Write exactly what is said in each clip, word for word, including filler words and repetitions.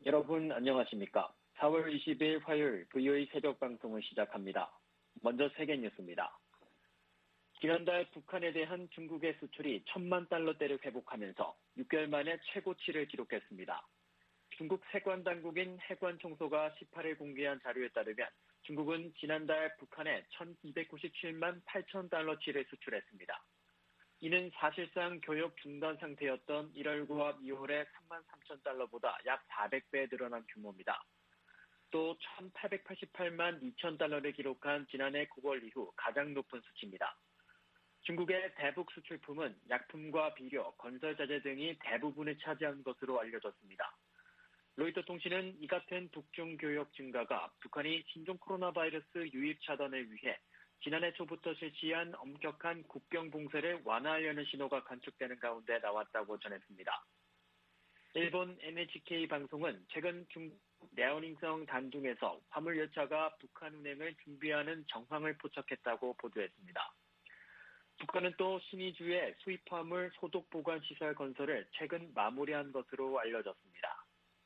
여러분 안녕하십니까? 사월 이십일 화요일 브이오에이 새벽 방송을 시작합니다. 먼저 세계 뉴스입니다. 지난달 북한에 대한 중국의 수출이 천만 달러대를 회복하면서 육 개월 만에 최고치를 기록했습니다. 중국 세관 당국인 해관총소가 십팔일 공개한 자료에 따르면 중국은 지난달 북한에 천이백구십칠만 팔천 달러치를 수출했습니다. 이는 사실상 교역 중단 상태였던 일월과 이월의 삼만 삼천 달러보다 약 사백 배 늘어난 규모입니다. 또 천팔백팔십팔만 이천 달러를 기록한 지난해 구월 이후 가장 높은 수치입니다. 중국의 대북 수출품은 약품과 비료, 건설자재 등이 대부분을 차지한 것으로 알려졌습니다. 로이터 통신은 이 같은 북중 교역 증가가 북한이 신종 코로나 바이러스 유입 차단을 위해 지난해 초부터 실시한 엄격한 국경 봉쇄를 완화하려는 신호가 관측되는 가운데 나왔다고 전했습니다. 일본 엔에이치케이 방송은 최근 중국 랴오닝성 단둥에서 화물열차가 북한 운행을 준비하는 정황을 포착했다고 보도했습니다. 북한은 또 신의주의 수입화물 소독 보관 시설 건설을 최근 마무리한 것으로 알려졌습니다.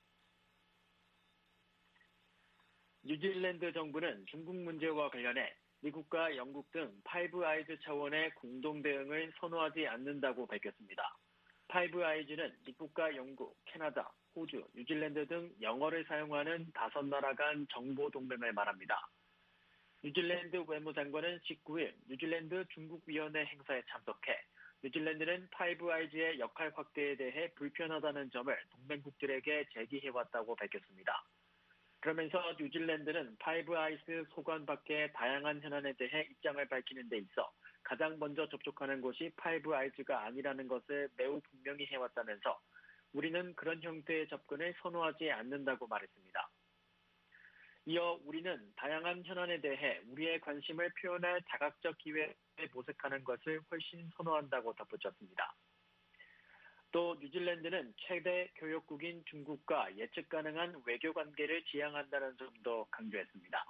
뉴질랜드 정부는 중국 문제와 관련해 미국과 영국 등 파이브 아이즈 차원의 공동 대응을 선호하지 않는다고 밝혔습니다. 파이브 아이즈는 미국과 영국, 캐나다, 호주, 뉴질랜드 등 영어를 사용하는 다섯 나라 간 정보 동맹을 말합니다. 뉴질랜드 외무장관은 십구일 뉴질랜드 중국위원회 행사에 참석해 뉴질랜드는 파이브 아이즈의 역할 확대에 대해 불편하다는 점을 동맹국들에게 제기해왔다고 밝혔습니다. 그러면서 뉴질랜드는 파이브 아이즈 소관 밖의 다양한 현안에 대해 입장을 밝히는 데 있어 가장 먼저 접촉하는 곳이 파이브 아이즈가 아니라는 것을 매우 분명히 해왔다면서 우리는 그런 형태의 접근을 선호하지 않는다고 말했습니다. 이어 우리는 다양한 현안에 대해 우리의 관심을 표현할 다각적 기회에 모색하는 것을 훨씬 선호한다고 덧붙였습니다. 또 뉴질랜드는 최대 교역국인 중국과 예측 가능한 외교 관계를 지향한다는 점도 강조했습니다.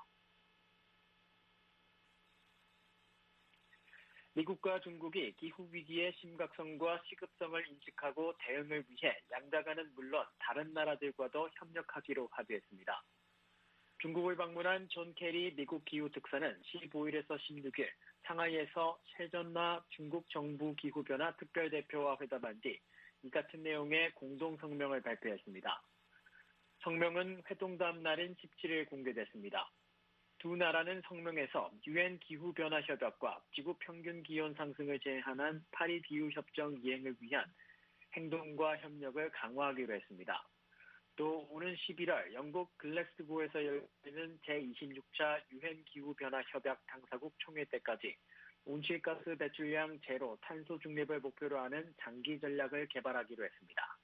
미국과 중국이 기후위기의 심각성과 시급성을 인식하고 대응을 위해 양자간은 물론 다른 나라들과도 협력하기로 합의했습니다. 중국을 방문한 존 케리 미국 기후특사는 십오일에서 십육일 상하이에서 최전나 중국 정부 기후변화 특별대표와 회담한 뒤 이 같은 내용의 공동성명을 발표했습니다. 성명은 회동다음 날인 십칠일 공개됐습니다. 두 나라는 성명에서 유엔 기후변화협약과 지구평균기온 상승을 제한한 파리 기후협정 이행을 위한 행동과 협력을 강화하기로 했습니다. 또 오는 십일월 영국 글래스고에서 열리는 제이십육 차 유엔 기후변화협약 당사국 총회 때까지 온실가스 배출량 제로 탄소 중립을 목표로 하는 장기 전략을 개발하기로 했습니다.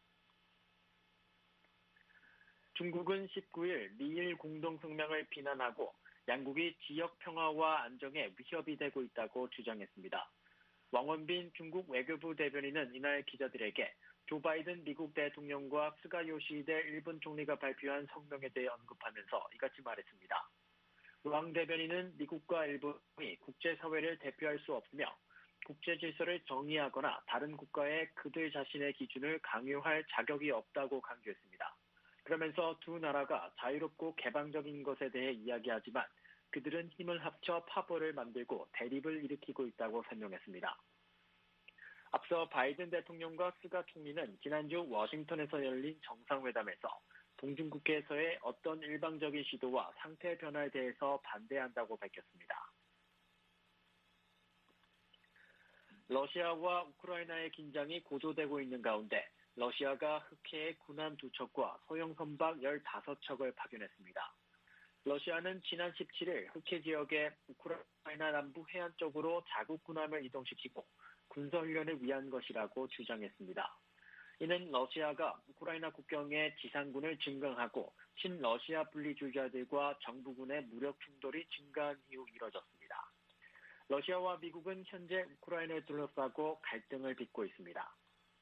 중국은 십구일 미일 공동성명을 비난하고 양국이 지역 평화와 안정에 위협이 되고 있다고 주장했습니다. 왕원빈 중국 외교부 대변인은 이날 기자들에게 조 바이든 미국 대통령과 스가 요시히데 일본 총리가 발표한 성명에 대해 언급하면서 이같이 말했습니다. 왕 대변인은 미국과 일본이 국제사회를 대표할 수 없으며 국제질서를 정의하거나 다른 국가에 그들 자신의 기준을 강요할 자격이 없다고 강조했습니다. 그러면서 두 나라가 자유롭고 개방적인 것에 대해 이야기하지만 그들은 힘을 합쳐 파벌을 만들고 대립을 일으키고 있다고 설명했습니다. 앞서 바이든 대통령과 스가 총리는 지난주 워싱턴에서 열린 정상회담에서 동중국해에서의 어떤 일방적인 시도와 상태 변화에 대해서 반대한다고 밝혔습니다. 러시아와 우크라이나의 긴장이 고조되고 있는 가운데 러시아가 흑해에 군함 두 척과 소형 선박 열다섯 척을 파견했습니다. 러시아는 지난 십칠일 흑해 지역의 우크라이나 남부 해안 쪽으로 자국 군함을 이동시키고 군사훈련을 위한 것이라고 주장했습니다. 이는 러시아가 우크라이나 국경에 지상군을 증강하고 친러시아 분리주의자들과 정부군의 무력 충돌이 증가한 이후 이뤄졌습니다. 러시아와 미국은 현재 우크라이나를 둘러싸고 갈등을 빚고 있습니다.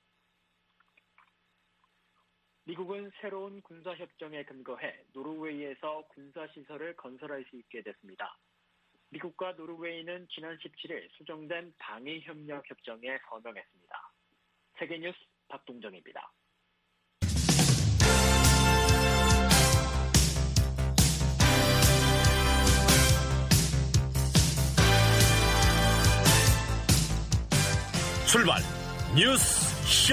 미국은 새로운 군사협정에 근거해 노르웨이에서 군사시설을 건설할 수 있게 됐습니다. 미국과 노르웨이는 지난 십칠일 수정된 방위협력 협정에 서명했습니다. 세계뉴스 박동정입니다. 출발 뉴스 쇼.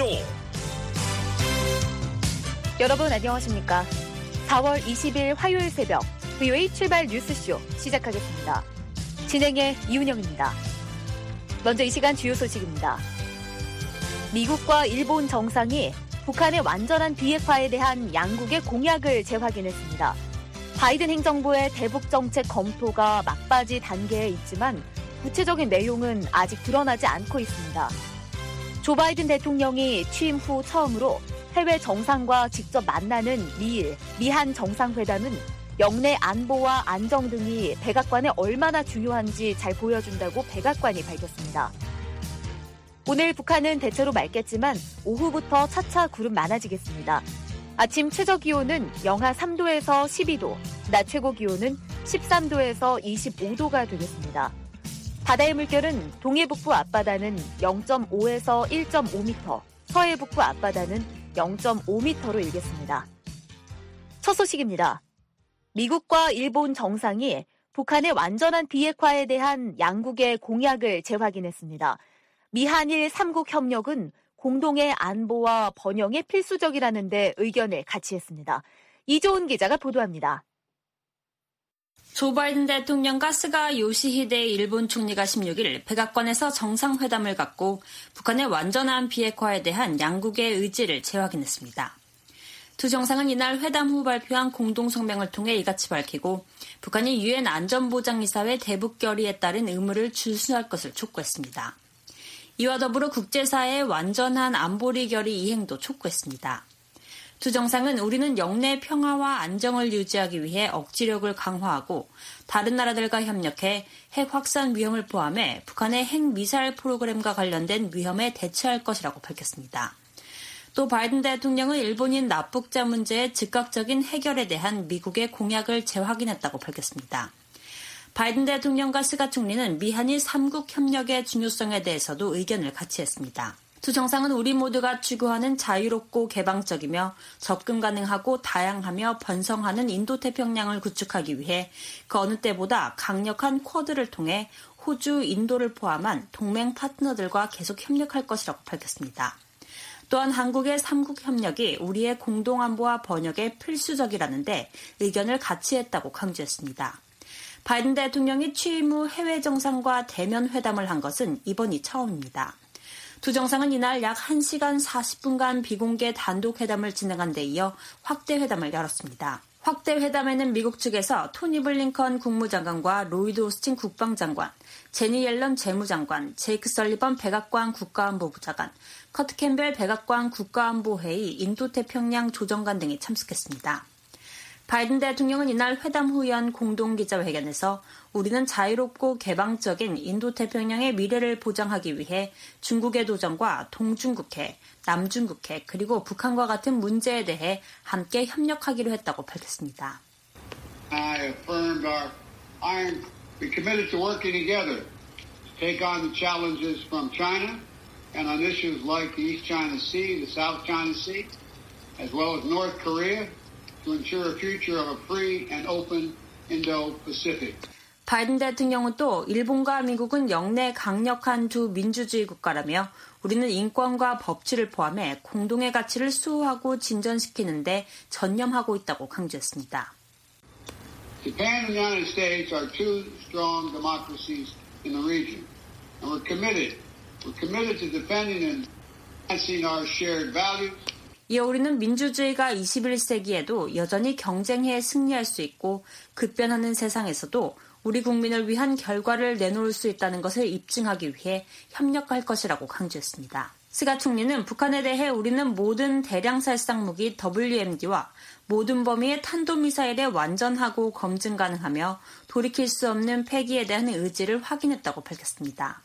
여러분 안녕하십니까? 사월 이십일 화요일 새벽 브이오에이 출발 뉴스쇼 시작하겠습니다. 진행의 이은영입니다. 먼저 이 시간 주요 소식입니다. 미국과 일본 정상이 북한의 완전한 비핵화에 대한 양국의 공약을 재확인했습니다. 바이든 행정부의 대북 정책 검토가 막바지 단계에 있지만 구체적인 내용은 아직 드러나지 않고 있습니다. 조 바이든 대통령이 취임 후 처음으로 해외 정상과 직접 만나는 미일, 미한 정상회담은 영내 안보와 안정 등이 백악관에 얼마나 중요한지 잘 보여준다고 백악관이 밝혔습니다. 오늘 북한은 대체로 맑겠지만 오후부터 차차 구름 많아지겠습니다. 아침 최저기온은 영하 삼 도에서 십이 도, 낮 최고기온은 십삼 도에서 이십오 도가 되겠습니다. 바다의 물결은 동해북부 앞바다는 영 점 오에서 일 점 오 미터, 서해북부 앞바다는 영 점 오 미터로 일겠습니다. 첫 소식입니다. 미국과 일본 정상이 북한의 완전한 비핵화에 대한 양국의 공약을 재확인했습니다. 미한일 삼국 협력은 공동의 안보와 번영에 필수적이라는 데 의견을 같이 했습니다. 이조은 기자가 보도합니다. 조 바이든 대통령과 스가 요시히데 일본 총리가 십육 일 백악관에서 정상회담을 갖고 북한의 완전한 비핵화에 대한 양국의 의지를 재확인했습니다. 두 정상은 이날 회담 후 발표한 공동성명을 통해 이같이 밝히고 북한이 유엔 안전보장이사회 대북 결의에 따른 의무를 준수할 것을 촉구했습니다. 이와 더불어 국제사회의 완전한 안보리 결의 이행도 촉구했습니다. 두 정상은 우리는 영내 평화와 안정을 유지하기 위해 억지력을 강화하고 다른 나라들과 협력해 핵 확산 위험을 포함해 북한의 핵미사일 프로그램과 관련된 위험에 대처할 것이라고 밝혔습니다. 또 바이든 대통령은 일본인 납북자 문제의 즉각적인 해결에 대한 미국의 공약을 재확인했다고 밝혔습니다. 바이든 대통령과 스가 총리는 미한일 삼국 협력의 중요성에 대해서도 의견을 같이 했습니다. 두 정상은 우리 모두가 추구하는 자유롭고 개방적이며 접근 가능하고 다양하며 번성하는 인도태평양을 구축하기 위해 그 어느 때보다 강력한 쿼드를 통해 호주, 인도를 포함한 동맹 파트너들과 계속 협력할 것이라고 밝혔습니다. 또한 한국의 삼국 협력이 우리의 공동안보와 번역에 필수적이라는데 의견을 같이 했다고 강조했습니다. 바이든 대통령이 취임 후 해외 정상과 대면 회담을 한 것은 이번이 처음입니다. 두 정상은 이날 약 한 시간 사십 분간 비공개 단독 회담을 진행한 데 이어 확대 회담을 열었습니다. 확대 회담에는 미국 측에서 토니 블링컨 국무장관과 로이드 오스틴 국방장관, 제니 옐런 재무장관, 제이크 설리번 백악관 국가안보부 장관, 커트 캠벨 백악관 국가안보회의 인도태평양 조정관 등이 참석했습니다. 바이든 대통령은 이날 회담 후 연 공동기자회견에서 우리는 자유롭고 개방적인 인도태평양의 미래를 보장하기 위해 중국의 도전과 동중국해, 남중국해 그리고 북한과 같은 문제에 대해 함께 협력하기로 했다고 밝혔습니다. I affirmed our iron, we committed to working together to take on the challenges from China and on issues like the East China Sea, the South China Sea, as well as North Korea. To ensure a future of a free and open Indo-Pacific. 바이든 대통령은 또 일본과 미국은 영내 강력한 두 민주주의 국가라며 우리는 인권과 법치를 포함해 공동의 가치를 수호하고 진전시키는 데 전념하고 있다고 강조했습니다. Japan and the United States are two strong democracies in the region, and we're committed. We're committed to defending and advancing our shared values. 이어 우리는 민주주의가 이십일 세기에도 여전히 경쟁해 승리할 수 있고 급변하는 세상에서도 우리 국민을 위한 결과를 내놓을 수 있다는 것을 입증하기 위해 협력할 것이라고 강조했습니다. 스가 총리는 북한에 대해 우리는 모든 대량살상 무기 더블유엠디와 모든 범위의 탄도미사일에 완전하고 검증 가능하며 돌이킬 수 없는 폐기에 대한 의지를 확인했다고 밝혔습니다.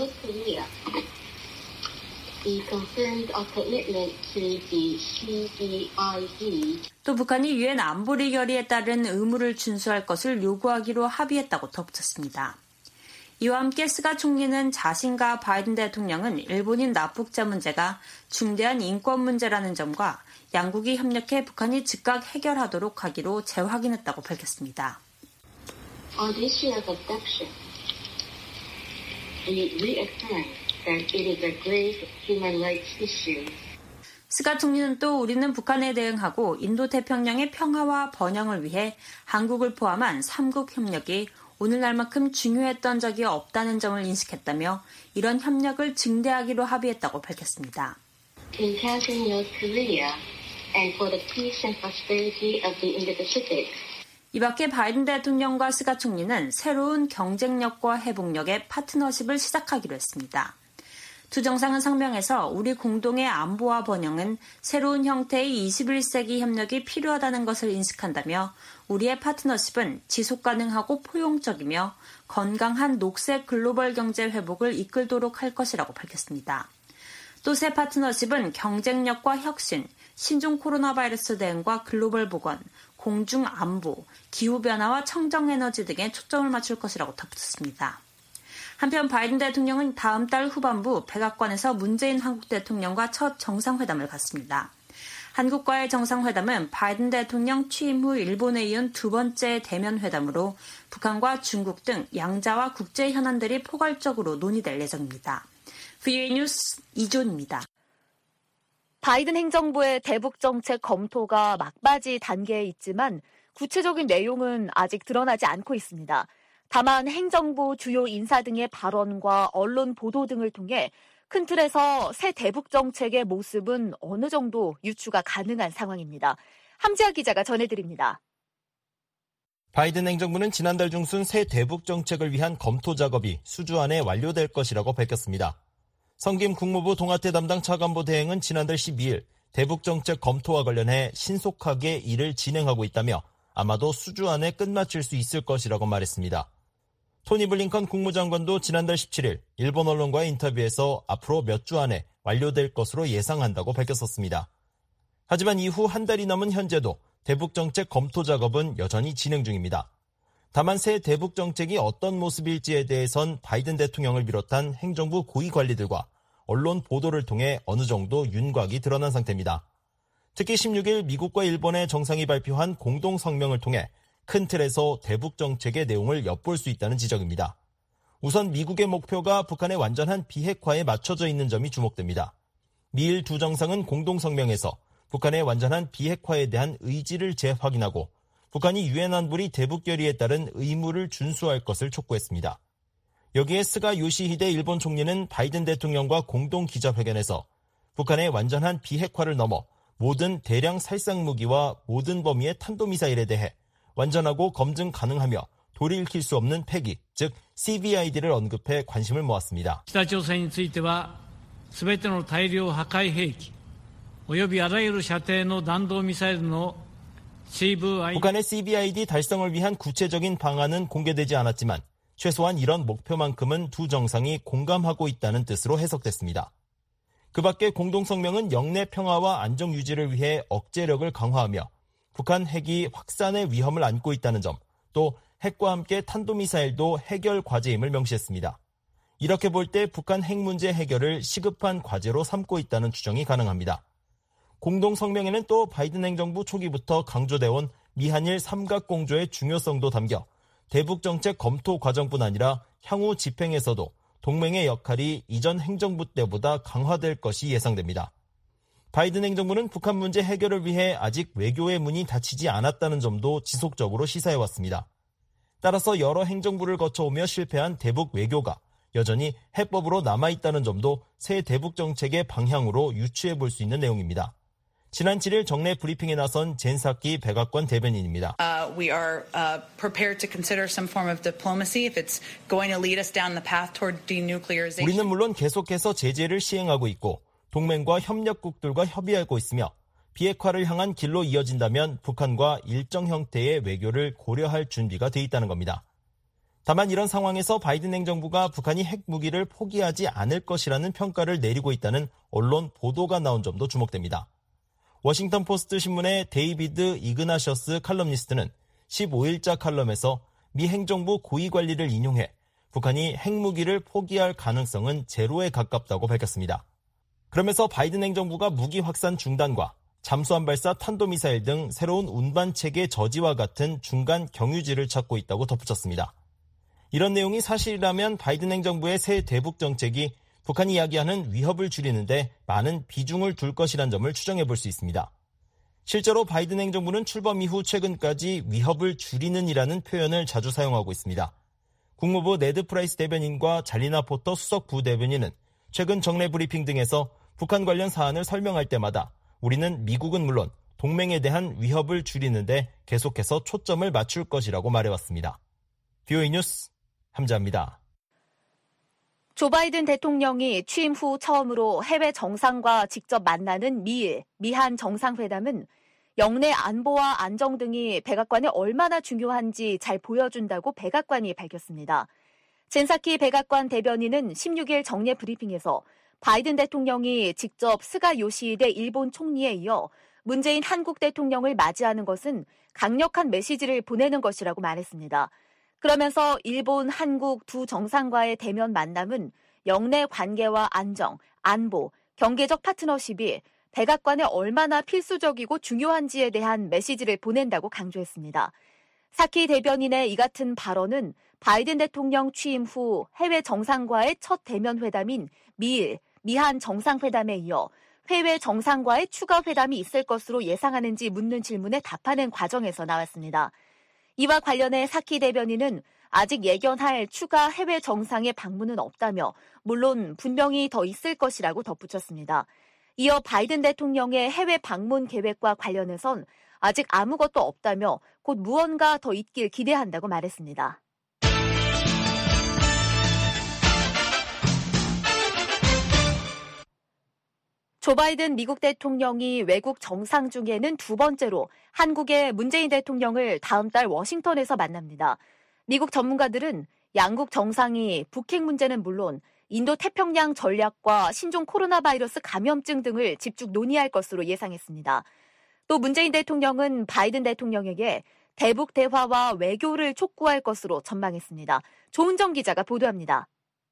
The confirmed our commitment to the 씨디아이디. 또 북한이 유엔 안보리 결의에 따른 의무를 준수할 것을 요구하기로 합의했다고 덧붙였습니다. 이와 함께 스가 총리는 자신과 바이든 대통령은 일본인 납북자 문제가 중대한 인권 문제라는 점과 양국이 협력해 북한이 즉각 해결하도록 하기로 재확인했다고 밝혔습니다. On the issue of abduction, we reaffirm that it is a grave human rights issue. 스가 총리는 또 우리는 북한에 대응하고 인도태평양의 평화와 번영을 위해 한국을 포함한 삼국 협력이 오늘날만큼 중요했던 적이 없다는 점을 인식했다며 이런 협력을 증대하기로 합의했다고 밝혔습니다. In counting North Korea and for the peace and prosperity of the Indo-Pacific. 이 밖에 바이든 대통령과 스가 총리는 새로운 경쟁력과 회복력의 파트너십을 시작하기로 했습니다. 두 정상은 성명에서 우리 공동의 안보와 번영은 새로운 형태의 이십일 세기 협력이 필요하다는 것을 인식한다며 우리의 파트너십은 지속가능하고 포용적이며 건강한 녹색 글로벌 경제 회복을 이끌도록 할 것이라고 밝혔습니다. 또 새 파트너십은 경쟁력과 혁신, 신종 코로나 바이러스 대응과 글로벌 보건, 공중 안보, 기후변화와 청정에너지 등에 초점을 맞출 것이라고 덧붙였습니다. 한편 바이든 대통령은 다음 달 후반부 백악관에서 문재인 한국 대통령과 첫 정상회담을 갖습니다. 한국과의 정상회담은 바이든 대통령 취임 후 일본에 이은 두 번째 대면 회담으로 북한과 중국 등 양자와 국제 현안들이 포괄적으로 논의될 예정입니다. 브이오에이 뉴스 이존입니다. 바이든 행정부의 대북 정책 검토가 막바지 단계에 있지만 구체적인 내용은 아직 드러나지 않고 있습니다. 다만 행정부 주요 인사 등의 발언과 언론 보도 등을 통해 큰 틀에서 새 대북 정책의 모습은 어느 정도 유추가 가능한 상황입니다. 함지아 기자가 전해드립니다. 바이든 행정부는 지난달 중순 새 대북 정책을 위한 검토 작업이 수주 안에 완료될 것이라고 밝혔습니다. 성김 국무부 동아태 담당 차관보 대행은 지난달 십이일 대북 정책 검토와 관련해 신속하게 일을 진행하고 있다며 아마도 수주 안에 끝마칠 수 있을 것이라고 말했습니다. 토니 블링컨 국무장관도 지난달 십칠일 일본 언론과의 인터뷰에서 앞으로 몇 주 안에 완료될 것으로 예상한다고 밝혔었습니다. 하지만 이후 한 달이 넘은 현재도 대북 정책 검토 작업은 여전히 진행 중입니다. 다만 새 대북 정책이 어떤 모습일지에 대해선 바이든 대통령을 비롯한 행정부 고위 관리들과 언론 보도를 통해 어느 정도 윤곽이 드러난 상태입니다. 특히 십육일 미국과 일본의 정상이 발표한 공동 성명을 통해 큰 틀에서 대북 정책의 내용을 엿볼 수 있다는 지적입니다. 우선 미국의 목표가 북한의 완전한 비핵화에 맞춰져 있는 점이 주목됩니다. 미일 두 정상은 공동 성명에서 북한의 완전한 비핵화에 대한 의지를 재확인하고 북한이 유엔 안보리 대북 결의에 따른 의무를 준수할 것을 촉구했습니다. 여기에 스가 요시히데 일본 총리는 바이든 대통령과 공동 기자회견에서 북한의 완전한 비핵화를 넘어 모든 대량 살상 무기와 모든 범위의 탄도미사일에 대해 완전하고 검증 가능하며 돌이킬 수 없는 폐기, 즉 씨비아이디를 언급해 관심을 모았습니다. 北朝鮮については全ての大量破壊兵器およびあらゆる射程の弾道ミサイルの 씨브이아이디 북한의 씨비아이디 달성을 위한 구체적인 방안은 공개되지 않았지만 최소한 이런 목표만큼은 두 정상이 공감하고 있다는 뜻으로 해석됐습니다. 그 밖에 공동성명은 영내 평화와 안정 유지를 위해 억제력을 강화하며 북한 핵이 확산의 위험을 안고 있다는 점, 또 핵과 함께 탄도미사일도 해결 과제임을 명시했습니다. 이렇게 볼 때 북한 핵 문제 해결을 시급한 과제로 삼고 있다는 추정이 가능합니다. 공동성명에는 또 바이든 행정부 초기부터 강조돼온 미한일 삼각공조의 중요성도 담겨 대북 정책 검토 과정뿐 아니라 향후 집행에서도 동맹의 역할이 이전 행정부 때보다 강화될 것이 예상됩니다. 바이든 행정부는 북한 문제 해결을 위해 아직 외교의 문이 닫히지 않았다는 점도 지속적으로 시사해왔습니다. 따라서 여러 행정부를 거쳐오며 실패한 대북 외교가 여전히 해법으로 남아있다는 점도 새 대북 정책의 방향으로 유추해볼 수 있는 내용입니다. 지난 칠일 정례 브리핑에 나선 젠사키 백악관 대변인입니다. Uh, we are uh, prepared to consider some form of diplomacy if it's going to lead us down the path toward denuclearization. 우리는 물론 계속해서 제재를 시행하고 있고 동맹과 협력국들과 협의하고 있으며 비핵화를 향한 길로 이어진다면 북한과 일정 형태의 외교를 고려할 준비가 돼 있다는 겁니다. 다만 이런 상황에서 바이든 행정부가 북한이 핵무기를 포기하지 않을 것이라는 평가를 내리고 있다는 언론 보도가 나온 점도 주목됩니다. 워싱턴 포스트 신문의 데이비드 이그나셔스 칼럼니스트는 십오일자 칼럼에서 미 행정부 고위 관리를 인용해 북한이 핵무기를 포기할 가능성은 제로에 가깝다고 밝혔습니다. 그러면서 바이든 행정부가 무기 확산 중단과 잠수함 발사 탄도미사일 등 새로운 운반체계 저지와 같은 중간 경유지를 찾고 있다고 덧붙였습니다. 이런 내용이 사실이라면 바이든 행정부의 새 대북 정책이 북한이 이야기하는 위협을 줄이는데 많은 비중을 둘 것이란 점을 추정해 볼 수 있습니다. 실제로 바이든 행정부는 출범 이후 최근까지 위협을 줄이는이라는 표현을 자주 사용하고 있습니다. 국무부 네드 프라이스 대변인과 잘리나 포터 수석 부대변인은 최근 정례 브리핑 등에서 북한 관련 사안을 설명할 때마다 우리는 미국은 물론 동맹에 대한 위협을 줄이는데 계속해서 초점을 맞출 것이라고 말해왔습니다. 비오이 뉴스 함자입니다. 조 바이든 대통령이 취임 후 처음으로 해외 정상과 직접 만나는 미일, 미한 정상회담은 영내 안보와 안정 등이 백악관에 얼마나 중요한지 잘 보여준다고 백악관이 밝혔습니다. 젠사키 백악관 대변인은 십육 일 정례 브리핑에서 바이든 대통령이 직접 스가 요시히데 일본 총리에 이어 문재인 한국 대통령을 맞이하는 것은 강력한 메시지를 보내는 것이라고 말했습니다. 그러면서 일본, 한국 두 정상과의 대면 만남은 영내 관계와 안정, 안보, 경제적 파트너십이 백악관에 얼마나 필수적이고 중요한지에 대한 메시지를 보낸다고 강조했습니다. 사키 대변인의 이 같은 발언은 바이든 대통령 취임 후 해외 정상과의 첫 대면 회담인 미일, 미한 정상회담에 이어 해외 정상과의 추가 회담이 있을 것으로 예상하는지 묻는 질문에 답하는 과정에서 나왔습니다. 이와 관련해 사키 대변인은 아직 예견할 추가 해외 정상의 방문은 없다며 물론 분명히 더 있을 것이라고 덧붙였습니다. 이어 바이든 대통령의 해외 방문 계획과 관련해선 아직 아무것도 없다며 곧 무언가 더 있길 기대한다고 말했습니다. 조 바이든 미국 대통령이 외국 정상 중에는 두 번째로 한국의 문재인 대통령을 다음 달 워싱턴에서 만납니다. 미국 전문가들은 양국 정상이 북핵 문제는 물론 인도 태평양 전략과 신종 코로나 바이러스 감염증 등을 집중 논의할 것으로 예상했습니다. 또 문재인 대통령은 바이든 대통령에게 대북 대화와 외교를 촉구할 것으로 전망했습니다. 조은정 기자가 보도합니다.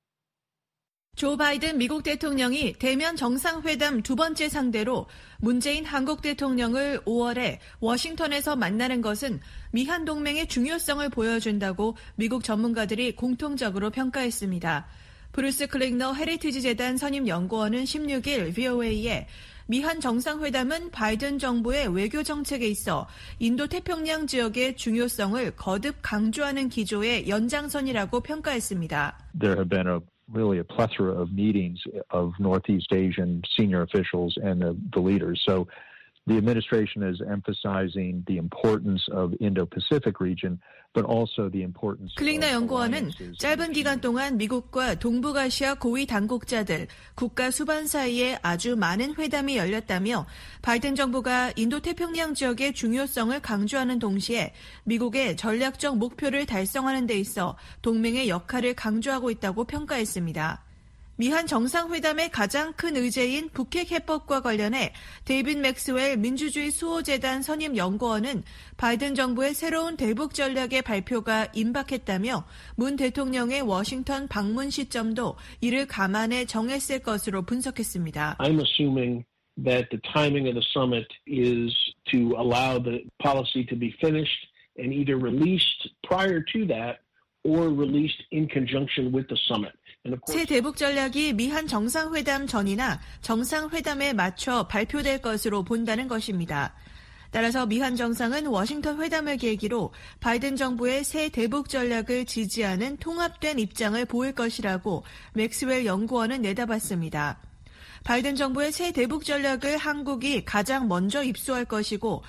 조 바이든 미국 대통령이 대면 정상회담 두 번째 상대로 문재인 한국 대통령을 오월에 워싱턴에서 만나는 것은 미한 동맹의 중요성을 보여준다고 미국 전문가들이 공통적으로 평가했습니다. 브루스 클링너 헤리티지 재단 선임 연구원은 십육 일 브이오에이에 미한 정상회담은 바이든 정부의 외교 정책에 있어 인도 태평양 지역의 중요성을 거듭 강조하는 기조의 연장선이라고 평가했습니다. There have been a really a plethora of meetings of Northeast Asian senior officials and the, the leaders. So the administration is emphasizing the importance of Indo-Pacific region, but also the importance. 클링너 연구원은 짧은 기간 동안 미국과 동북아시아 고위 당국자들, 국가 수반 사이에 아주 많은 회담이 열렸다며 바이든 정부가 인도 태평양 지역의 중요성을 강조하는 동시에 미국의 전략적 목표를 달성하는 데 있어 동맹의 역할을 강조하고 있다고 평가했습니다. 미한 정상회담의 가장 큰 의제인 북핵 해법과 관련해 데이빗 맥스웰 민주주의 수호재단 선임 연구원은 바이든 정부의 새로운 대북 전략의 발표가 임박했다며 문 대통령의 워싱턴 방문 시점도 이를 감안해 정했을 것으로 분석했습니다. I'm assuming that the timing of the summit is to allow the policy to be finished and either released prior to that or released in conjunction with the summit. 새 대북 전략이 미한 정상회담 전이나 정상회담에 맞춰 발표될 것으로 본다는 것입니다. 따라서 미한 정상은 워싱턴 회담을 계기로 바이든 정부의 새 대북 전략을 지지하는 통합된 입장을 보일 것이라고 맥스웰 연구원은 내다봤습니다. 바이든 정부의 새 대북 전략을 한국이 가장 먼저 입수할 것이고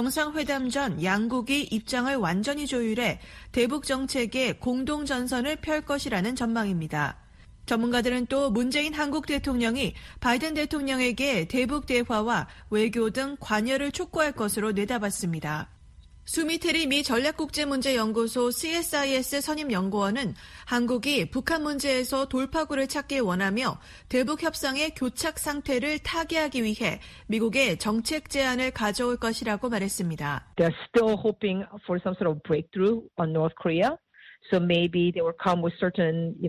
정상회담 전 양국이 입장을 완전히 조율해 대북 정책의 공동 전선을 펼 것이라는 전망입니다. 전문가들은 또 문재인 한국 대통령이 바이든 대통령에게 대북 대화와 외교 등 관여를 촉구할 것으로 내다봤습니다. 수미테리 미 전략국제문제연구소 씨에스아이에스 선임 연구원은 한국이 북한 문제에서 돌파구를 찾길 원하며 대북 협상의 교착 상태를 타개하기 위해 미국의 정책 제안을 가져올 것이라고 말했습니다. They're still hoping for some sort of breakthrough on North Korea. So maybe they will come with certain, you know,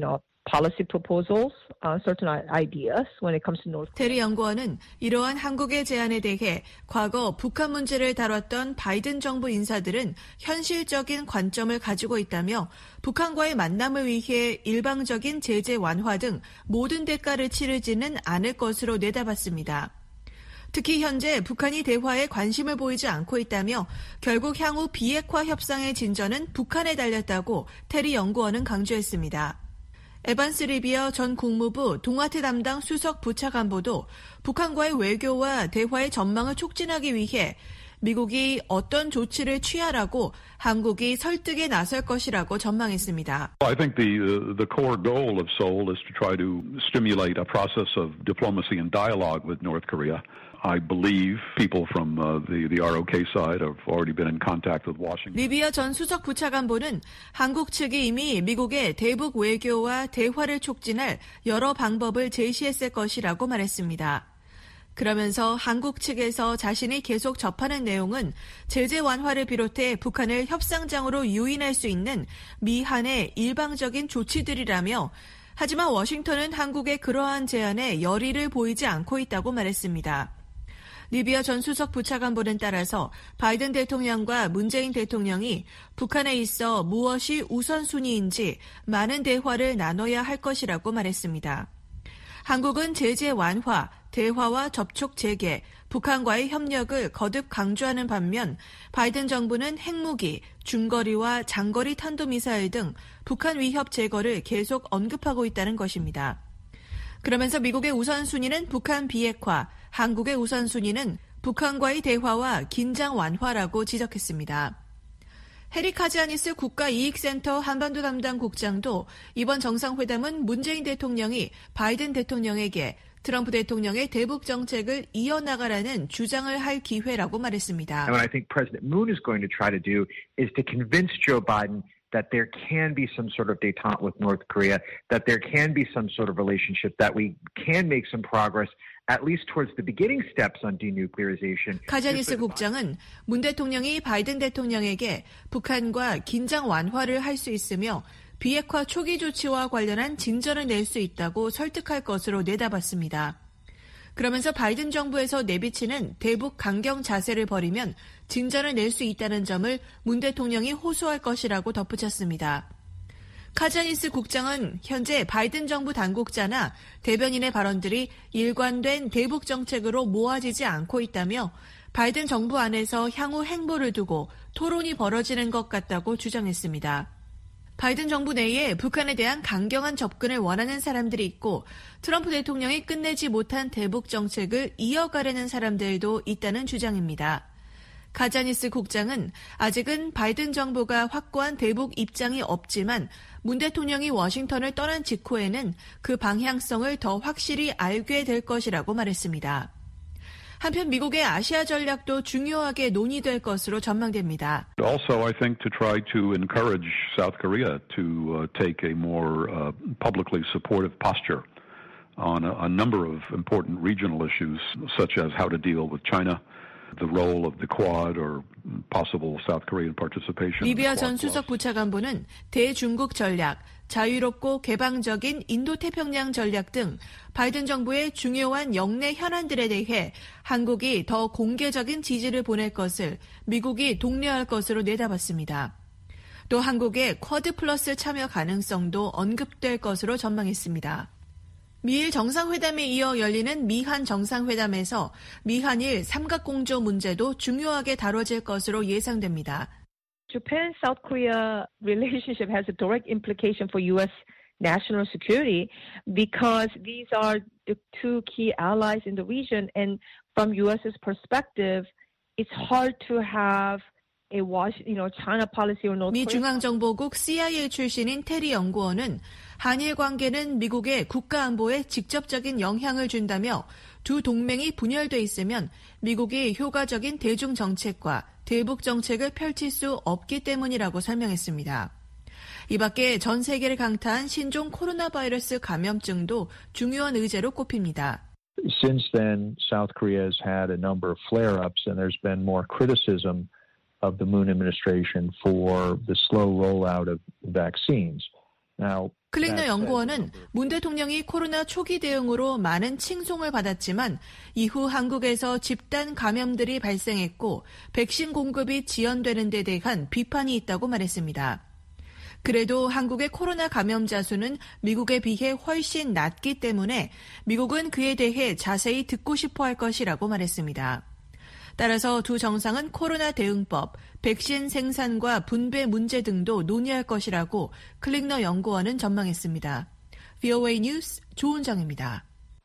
policy proposals, uh, certain ideas when it comes to North Korea. 테리 연구원은 이러한 한국의 제안에 대해 과거 북한 문제를 다뤘던 바이든 정부 인사들은 현실적인 관점을 가지고 있다며 북한과의 만남을 위해 일방적인 제재 완화 등 모든 대가를 치르지는 않을 것으로 내다봤습니다. 특히 현재 북한이 대화에 관심을 보이지 않고 있다며 결국 향후 비핵화 협상의 진전은 북한에 달렸다고 테리 연구원은 강조했습니다. 에반스 리비어 전 국무부 동아태 담당 수석 부차관보도 북한과의 외교와 대화의 전망을 촉진하기 위해 미국이 어떤 조치를 취하라고 한국이 설득에 나설 것이라고 전망했습니다. I think the uh, the core goal of Seoul is to try to stimulate a process of diplomacy and dialogue with North Korea. I believe people from uh, the the R O K side have already been in contact with Washington. 리비어 전 수석 부차관보는 한국 측이 이미 미국의 대북 외교와 대화를 촉진할 여러 방법을 제시했을 것이라고 말했습니다. 그러면서 한국 측에서 자신이 계속 접하는 내용은 제재 완화를 비롯해 북한을 협상장으로 유인할 수 있는 미한의 일방적인 조치들이라며 하지만 워싱턴은 한국의 그러한 제안에 열의를 보이지 않고 있다고 말했습니다. 리비어 전 수석 부차관보는 따라서 바이든 대통령과 문재인 대통령이 북한에 있어 무엇이 우선순위인지 많은 대화를 나눠야 할 것이라고 말했습니다. 한국은 제재 완화, 대화와 접촉 재개, 북한과의 협력을 거듭 강조하는 반면 바이든 정부는 핵무기, 중거리와 장거리 탄도미사일 등 북한 위협 제거를 계속 언급하고 있다는 것입니다. 그러면서 미국의 우선순위는 북한 비핵화, 한국의 우선순위는 북한과의 대화와 긴장 완화라고 지적했습니다. 해리 카지아니스 국가이익센터 한반도 담당 국장도 이번 정상회담은 문재인 대통령이 바이든 대통령에게 트럼프 대통령의 대북 정책을 이어나가라는 주장을 할 기회라고 말했습니다. And what I think President Moon is going to try to do is to convince Joe Biden that there can be some sort of détente with North Korea, that there can be some sort of relationship, that we can make some progress, at least towards the beginning steps on denuclearization. 카자니스 국장은 문 대통령이 바이든 대통령에게 북한과 긴장 완화를 할 수 있으며 비핵화 초기 조치와 관련한 진전을 낼 수 있다고 설득할 것으로 내다봤습니다. 그러면서 바이든 정부에서 내비치는 대북 강경 자세를 버리면 진전을 낼 수 있다는 점을 문 대통령이 호소할 것이라고 덧붙였습니다. 카자니스 국장은 현재 바이든 정부 당국자나 대변인의 발언들이 일관된 대북 정책으로 모아지지 않고 있다며 바이든 정부 안에서 향후 행보를 두고 토론이 벌어지는 것 같다고 주장했습니다. 바이든 정부 내에 북한에 대한 강경한 접근을 원하는 사람들이 있고 트럼프 대통령이 끝내지 못한 대북 정책을 이어가려는 사람들도 있다는 주장입니다. 카자니스 국장은 아직은 바이든 정부가 확고한 대북 입장이 없지만 문 대통령이 워싱턴을 떠난 직후에는 그 방향성을 더 확실히 알게 될 것이라고 말했습니다. 한편 미국의 아시아 전략도 중요하게 논의될 것으로 전망됩니다. Also, I think to try to encourage South Korea to uh, take a more uh, publicly supportive posture on a, a number of important regional issues, such as how to deal with China, the role of the Quad or possible South Korean participation. 리비아 전 수석 부차관보는 대중국 전략, 자유롭고 개방적인 인도태평양 전략 등 바이든 정부의 중요한 영내 현안들에 대해 한국이 더 공개적인 지지를 보낼 것을 미국이 독려할 것으로 내다봤습니다. 또 한국의 쿼드 플러스 참여 가능성도 언급될 것으로 전망했습니다. 미일 정상회담에 이어 열리는 미한 정상회담에서 미한일 삼각공조 문제도 중요하게 다뤄질 것으로 예상됩니다. Japan-South Korea relationship has a direct implication for U S national security because these are the two key allies in the region. And from US's perspective, it's hard to have a you know, China policy or North Korea. 미 중앙정보국 씨아이에이 출신인 테리 연구원은 한일 관계는 미국의 국가안보에 직접적인 영향을 준다며 두 동맹이 분열돼 있으면 미국이 효과적인 대중 정책과 대북 정책을 펼칠 수 없기 때문이라고 설명했습니다. 이 밖에 전 세계를 강타한 신종 코로나 바이러스 감염증도 중요한 의제로 꼽힙니다. Since then, South Korea has had a number of flare-ups and there's been more criticism of the Moon administration for the slow rollout of vaccines. Now, 클릭너 연구원은 문 대통령이 코로나 초기 대응으로 많은 칭송을 받았지만 이후 한국에서 집단 감염들이 발생했고 백신 공급이 지연되는 데 대한 비판이 있다고 말했습니다. 그래도 한국의 코로나 감염자 수는 미국에 비해 훨씬 낮기 때문에 미국은 그에 대해 자세히 듣고 싶어 할 것이라고 말했습니다. 따라서 두 정상은 코로나 대응법, 백신 생산과 분배 문제 등도 논의할 것이라고 클릭너 연구원은 전망했습니다. 브이오에이 뉴스 조은정입니다.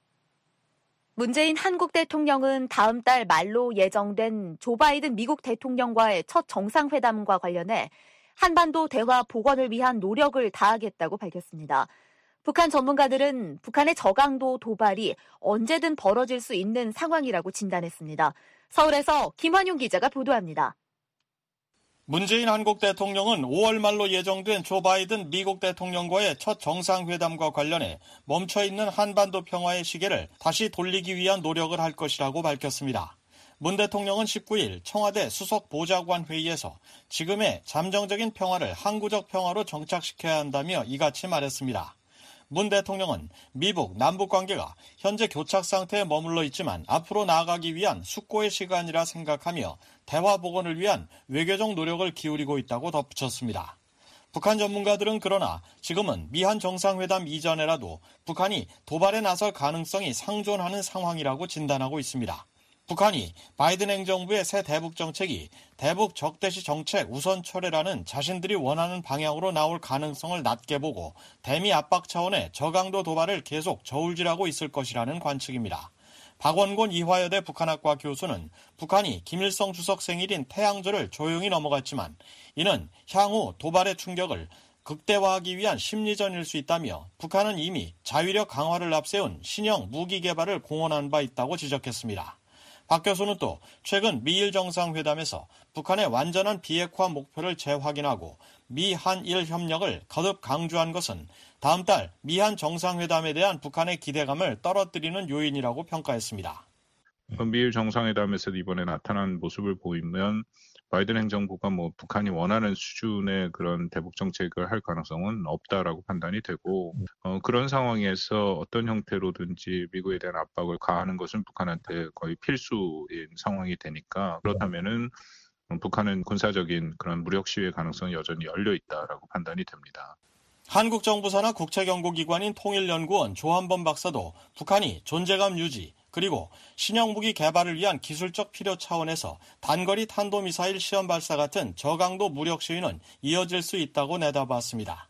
문재인 한국 대통령은 다음 달 말로 예정된 조 바이든 미국 대통령과의 첫 정상회담과 관련해 한반도 대화 복원을 위한 노력을 다하겠다고 밝혔습니다. 북한 전문가들은 북한의 저강도 도발이 언제든 벌어질 수 있는 상황이라고 진단했습니다. 서울에서 김환용 기자가 보도합니다. 문재인 한국 대통령은 오월 말로 예정된 조 바이든 미국 대통령과의 첫 정상회담과 관련해 멈춰있는 한반도 평화의 시계를 다시 돌리기 위한 노력을 할 것이라고 밝혔습니다. 문 대통령은 십구일 청와대 수석 보좌관 회의에서 지금의 잠정적인 평화를 항구적 평화로 정착시켜야 한다며 이같이 말했습니다. 문 대통령은 미북 남북 관계가 현재 교착 상태에 머물러 있지만 앞으로 나아가기 위한 숙고의 시간이라 생각하며 대화 복원을 위한 외교적 노력을 기울이고 있다고 덧붙였습니다. 북한 전문가들은 그러나 지금은 미한 정상회담 이전에라도 북한이 도발에 나설 가능성이 상존하는 상황이라고 진단하고 있습니다. 북한이 바이든 행정부의 새 대북 정책이 대북 적대시 정책 우선 철회라는 자신들이 원하는 방향으로 나올 가능성을 낮게 보고 대미 압박 차원의 저강도 도발을 계속 저울질하고 있을 것이라는 관측입니다. 박원곤 이화여대 북한학과 교수는 북한이 김일성 주석 생일인 태양절을 조용히 넘어갔지만 이는 향후 도발의 충격을 극대화하기 위한 심리전일 수 있다며 북한은 이미 자위력 강화를 앞세운 신형 무기 개발을 공언한 바 있다고 지적했습니다. 박 교수는 또 최근 미일 정상회담에서 북한의 완전한 비핵화 목표를 재확인하고 미한일 협력을 거듭 강조한 것은 다음 달 미한 정상회담에 대한 북한의 기대감을 떨어뜨리는 요인이라고 평가했습니다. 미일 정상회담에서 이번에 나타난 모습을 보이면 바이든 행정부가 뭐 북한이 원하는 수준의 그런 대북 정책을 할 가능성은 없다라고 판단이 되고 어, 그런 상황에서 어떤 형태로든지 미국에 대한 압박을 가하는 것은 북한한테 거의 필수인 상황이 되니까 그렇다면은 북한은 군사적인 그런 무력 시위의 가능성이 여전히 열려 있다라고 판단이 됩니다. 한국 정부 산하 국책연구기관인 통일연구원 조한범 박사도 북한이 존재감 유지 그리고 신형 무기 개발을 위한 기술적 필요 차원에서 단거리 탄도미사일 시험 발사 같은 저강도 무력 시위는 이어질 수 있다고 내다봤습니다.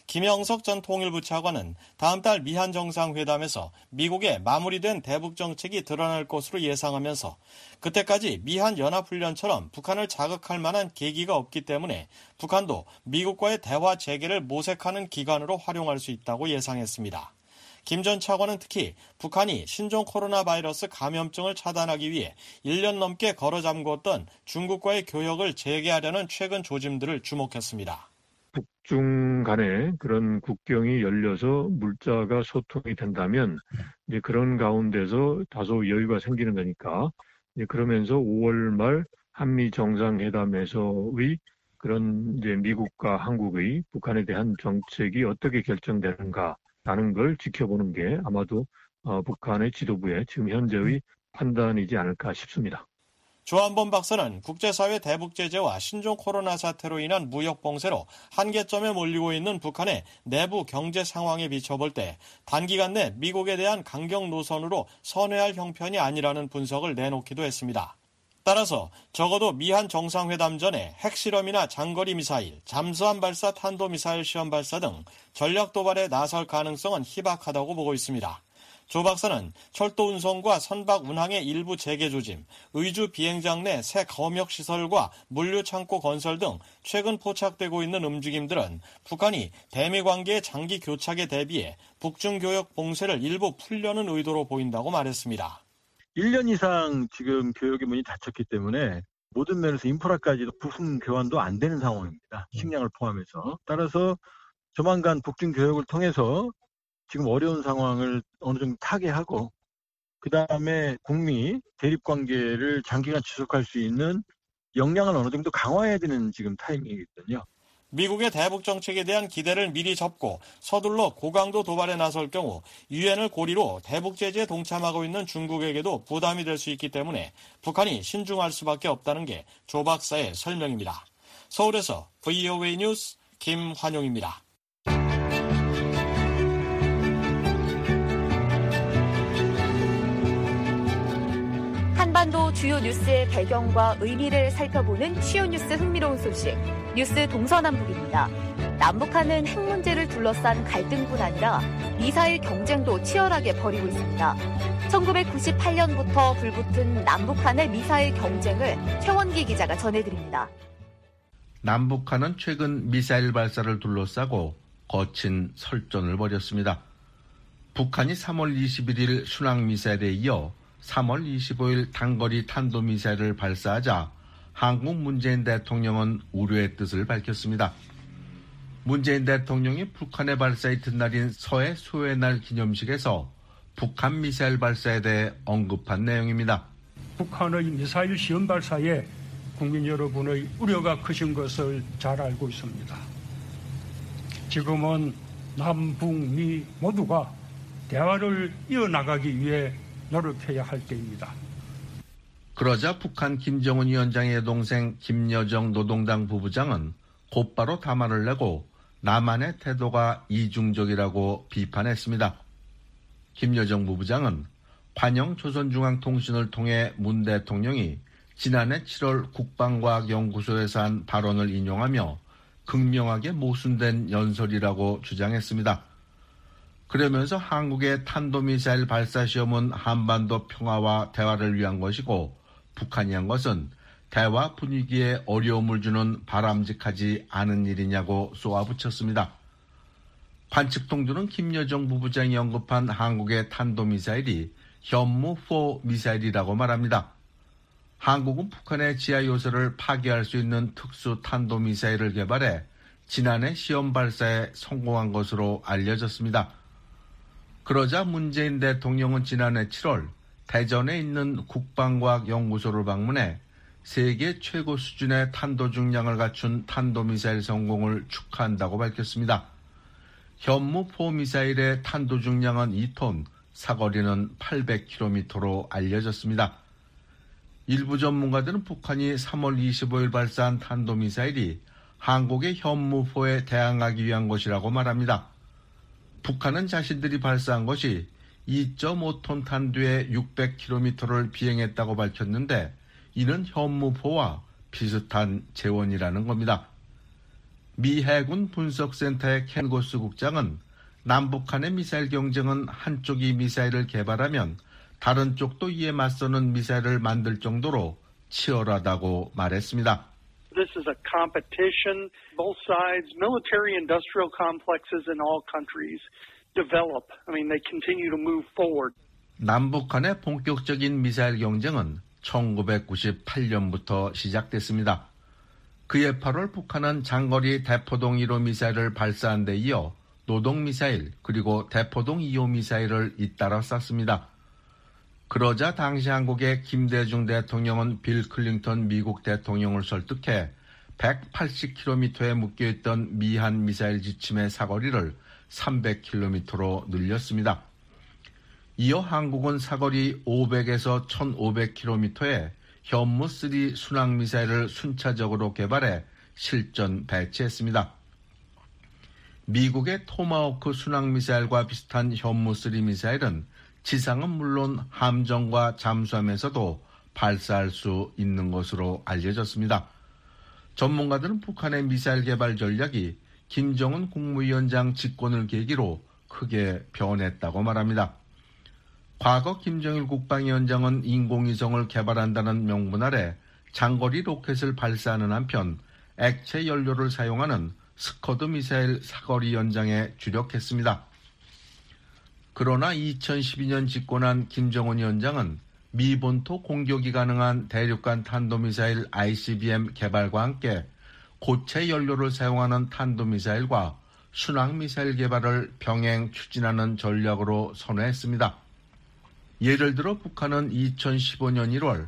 김영석 전 통일부 차관은 다음 달 미한 정상회담에서 미국의 마무리된 대북 정책이 드러날 것으로 예상하면서 그때까지 미한 연합훈련처럼 북한을 자극할 만한 계기가 없기 때문에 북한도 미국과의 대화 재개를 모색하는 기간으로 활용할 수 있다고 예상했습니다. 김 전 차관은 특히 북한이 신종 코로나 바이러스 감염증을 차단하기 위해 일 년 넘게 걸어 잠궜던 중국과의 교역을 재개하려는 최근 조짐들을 주목했습니다. 북중 간에 그런 국경이 열려서 물자가 소통이 된다면 이제 그런 가운데서 다소 여유가 생기는 거니까 이제 그러면서 오월 말 한미 정상회담에서의 그런 이제 미국과 한국의 북한에 대한 정책이 어떻게 결정되는가라는 걸 지켜보는 게 아마도 어, 북한의 지도부의 지금 현재의 판단이지 않을까 싶습니다. 조한범 박사는 국제사회 대북 제재와 신종 코로나 사태로 인한 무역 봉쇄로 한계점에 몰리고 있는 북한의 내부 경제 상황에 비춰볼 때 단기간 내 미국에 대한 강경 노선으로 선회할 형편이 아니라는 분석을 내놓기도 했습니다. 따라서 적어도 미한 정상회담 전에 핵실험이나 장거리 미사일, 잠수함 발사 탄도미사일 시험 발사 등 전략 도발에 나설 가능성은 희박하다고 보고 있습니다. 조 박사는 철도 운송과 선박 운항의 일부 재개 조짐, 의주 비행장 내 새 검역 시설과 물류 창고 건설 등 최근 포착되고 있는 움직임들은 북한이 대미 관계의 장기 교착에 대비해 북중 교역 봉쇄를 일부 풀려는 의도로 보인다고 말했습니다. 일 년 이상 지금 교역의 문이 닫혔기 때문에 모든 면에서 인프라까지도 부품 교환도 안 되는 상황입니다. 식량을 포함해서. 따라서 조만간 북중 교역을 통해서 지금 어려운 상황을 어느 정도 타개하고 그다음에 북미 대립관계를 장기간 지속할 수 있는 역량을 어느 정도 강화해야 되는 지금 타이밍이거든요. 미국의 대북 정책에 대한 기대를 미리 접고 서둘러 고강도 도발에 나설 경우 유엔을 고리로 대북 제재에 동참하고 있는 중국에게도 부담이 될 수 있기 때문에 북한이 신중할 수밖에 없다는 게 조 박사의 설명입니다. 서울에서 브이오에이 뉴스 김환용입니다. 한반도 주요 뉴스의 배경과 의미를 살펴보는 주요 뉴스 흥미로운 소식, 뉴스 동서남북입니다. 남북한은 핵 문제를 둘러싼 갈등뿐 아니라 미사일 경쟁도 치열하게 벌이고 있습니다. 천구백구십팔 년부터 불붙은 남북한의 미사일 경쟁을 최원기 기자가 전해드립니다. 남북한은 최근 미사일 발사를 둘러싸고 거친 설전을 벌였습니다. 북한이 삼월 이십일일 순항미사일에 이어 삼월 이십오일 단거리 탄도미사일을 발사하자 한국 문재인 대통령은 우려의 뜻을 밝혔습니다. 문재인 대통령이 북한의 발사 이튿날인 서해 수호의 날 기념식에서 북한 미사일 발사에 대해 언급한 내용입니다. 북한의 미사일 시험 발사에 국민 여러분의 우려가 크신 것을 잘 알고 있습니다. 지금은 남북미 모두가 대화를 이어나가기 위해 노력해야 할 때입니다. 그러자 북한 김정은 위원장의 여동생 김여정 노동당 부부장은 곧바로 담화를 내고 남한의 태도가 이중적이라고 비판했습니다. 김여정 부부장은 관영 조선중앙통신을 통해 문 대통령이 지난해 칠월 국방과학연구소에서 한 발언을 인용하며 극명하게 모순된 연설이라고 주장했습니다. 그러면서 한국의 탄도미사일 발사 시험은 한반도 평화와 대화를 위한 것이고 북한이 한 것은 대화 분위기에 어려움을 주는 바람직하지 않은 일이냐고 쏘아붙였습니다. 관측통들은 김여정 부부장이 언급한 한국의 탄도미사일이 현무사 미사일이라고 말합니다. 한국은 북한의 지하 요새를 파괴할 수 있는 특수 탄도미사일을 개발해 지난해 시험 발사에 성공한 것으로 알려졌습니다. 그러자 문재인 대통령은 지난해 칠월 대전에 있는 국방과학연구소를 방문해 세계 최고 수준의 탄도 중량을 갖춘 탄도미사일 성공을 축하한다고 밝혔습니다. 현무사 미사일의 탄도 중량은 이 톤, 사거리는 팔백 킬로미터로 알려졌습니다. 일부 전문가들은 북한이 삼월 이십오일 발사한 탄도미사일이 한국의 현무사에 대항하기 위한 것이라고 말합니다. 북한은 자신들이 발사한 것이 이 점 오 톤 탄두에 육백 킬로미터를 비행했다고 밝혔는데 이는 현무사와 비슷한 재원이라는 겁니다. 미 해군 분석센터의 켄 고스 국장은 남북한의 미사일 경쟁은 한쪽이 미사일을 개발하면 다른 쪽도 이에 맞서는 미사일을 만들 정도로 치열하다고 말했습니다. This is a competition. Both sides, military industrial complexes in all countries develop. I mean, they continue to move forward. 남북한의 본격적인 미사일 경쟁은 천구백구십팔 년부터 시작됐습니다. 그해 팔월 북한은 장거리 대포동 일 호 미사일을 발사한 데 이어 노동미사일 그리고 대포동 이 호 미사일을 잇따라 쐈습니다. 그러자 당시 한국의 김대중 대통령은 빌 클린턴 미국 대통령을 설득해 백팔십 킬로미터에 묶여있던 미한 미사일 지침의 사거리를 삼백 킬로미터로 늘렸습니다. 이어 한국은 사거리 오백에서 천오백 킬로미터의 현무삼 순항미사일을 순차적으로 개발해 실전 배치했습니다. 미국의 토마호크 순항미사일과 비슷한 현무삼 미사일은 지상은 물론 함정과 잠수함에서도 발사할 수 있는 것으로 알려졌습니다. 전문가들은 북한의 미사일 개발 전략이 김정은 국무위원장 집권을 계기로 크게 변했다고 말합니다. 과거 김정일 국방위원장은 인공위성을 개발한다는 명분 아래 장거리 로켓을 발사하는 한편 액체 연료를 사용하는 스커드 미사일 사거리 연장에 주력했습니다. 그러나 이천십이 년 집권한 김정은 위원장은 미 본토 공격이 가능한 대륙간 탄도미사일 아이씨비엠 개발과 함께 고체 연료를 사용하는 탄도미사일과 순항미사일 개발을 병행 추진하는 전략으로 선회했습니다. 예를 들어 북한은 이천십오 년 일월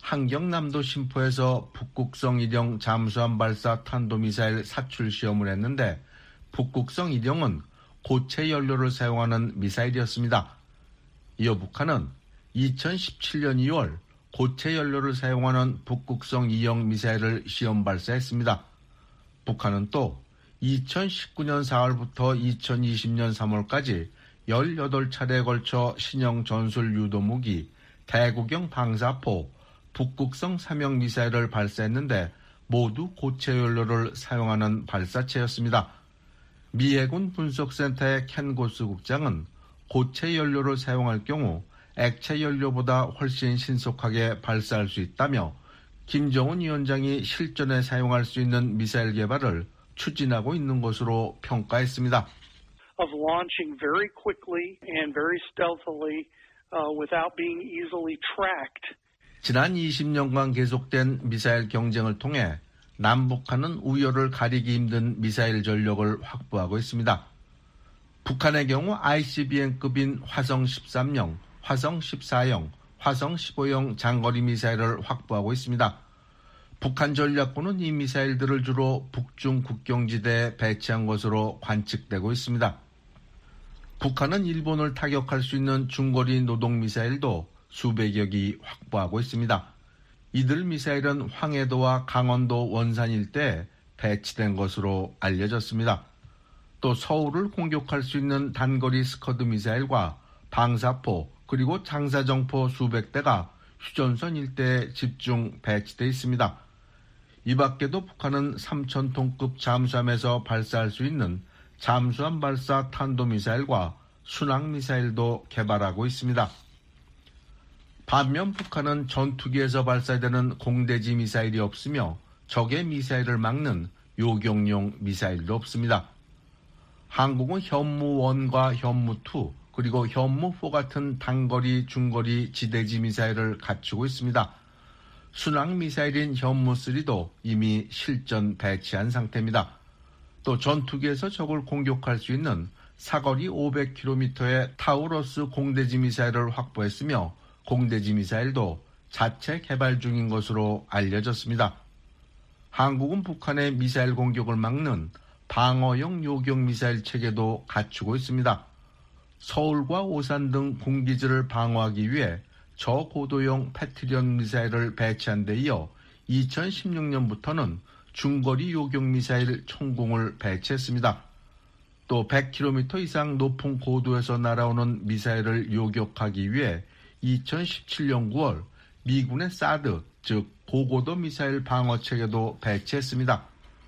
한경남도 신포에서 북극성 일형 잠수함 발사 탄도미사일 사출 시험을 했는데 북극성 일형은 고체 연료를 사용하는 미사일이었습니다. 이어 북한은 이천십칠 년 이월 고체 연료를 사용하는 북극성 이형 미사일을 시험 발사했습니다. 북한은 또 이천십구 년 사월부터 이천이십 년 삼월까지 열여덟 차례에 걸쳐 신형 전술 유도무기, 대구경 방사포, 북극성 삼형 미사일을 발사했는데 모두 고체 연료를 사용하는 발사체였습니다. 미 해군 분석센터의 켄 고스 국장은 고체 연료를 사용할 경우 액체 연료보다 훨씬 신속하게 발사할 수 있다며 김정은 위원장이 실전에 사용할 수 있는 미사일 개발을 추진하고 있는 것으로 평가했습니다. Of launching very quickly and very stealthily uh, without being easily tracked. 지난 이십 년간 계속된 미사일 경쟁을 통해 남북한은 우열을 가리기 힘든 미사일 전력을 확보하고 있습니다. 북한의 경우 아이씨비엠급인 화성 십삼형, 화성 십사형, 화성 십오형 장거리 미사일을 확보하고 있습니다. 북한 전략군은 이 미사일들을 주로 북중 국경지대에 배치한 것으로 관측되고 있습니다. 북한은 일본을 타격할 수 있는 중거리 노동미사일도 수백여 기 확보하고 있습니다. 이들 미사일은 황해도와 강원도 원산 일대에 배치된 것으로 알려졌습니다. 또 서울을 공격할 수 있는 단거리 스커드 미사일과 방사포 그리고 장사정포 수백 대가 휴전선 일대에 집중 배치되어 있습니다. 이 밖에도 북한은 삼천 톤급 잠수함에서 발사할 수 있는 잠수함 발사 탄도미사일과 순항미사일도 개발하고 있습니다. 반면 북한은 전투기에서 발사되는 공대지 미사일이 없으며 적의 미사일을 막는 요격용 미사일도 없습니다. 한국은 현무일과 현무이 그리고 현무사 같은 단거리, 중거리 지대지 미사일을 갖추고 있습니다. 순항미사일인 현무삼도 이미 실전 배치한 상태입니다. 또 전투기에서 적을 공격할 수 있는 사거리 오백 킬로미터의 타우러스 공대지 미사일을 확보했으며 공대지 미사일도 자체 개발 중인 것으로 알려졌습니다. 한국은 북한의 미사일 공격을 막는 방어용 요격 미사일 체계도 갖추고 있습니다. 서울과 오산 등 군기지를 방어하기 위해 저고도용 패트리언 미사일을 배치한 데 이어 이천십육 년부터는 중거리 요격 미사일 총공을 배치했습니다. 또 백 킬로미터 이상 높은 고도에서 날아오는 미사일을 요격하기 위해 이천십칠 년 구월 미군의 사드, 즉 고고도 미사일 방어체계도 배치했습니다.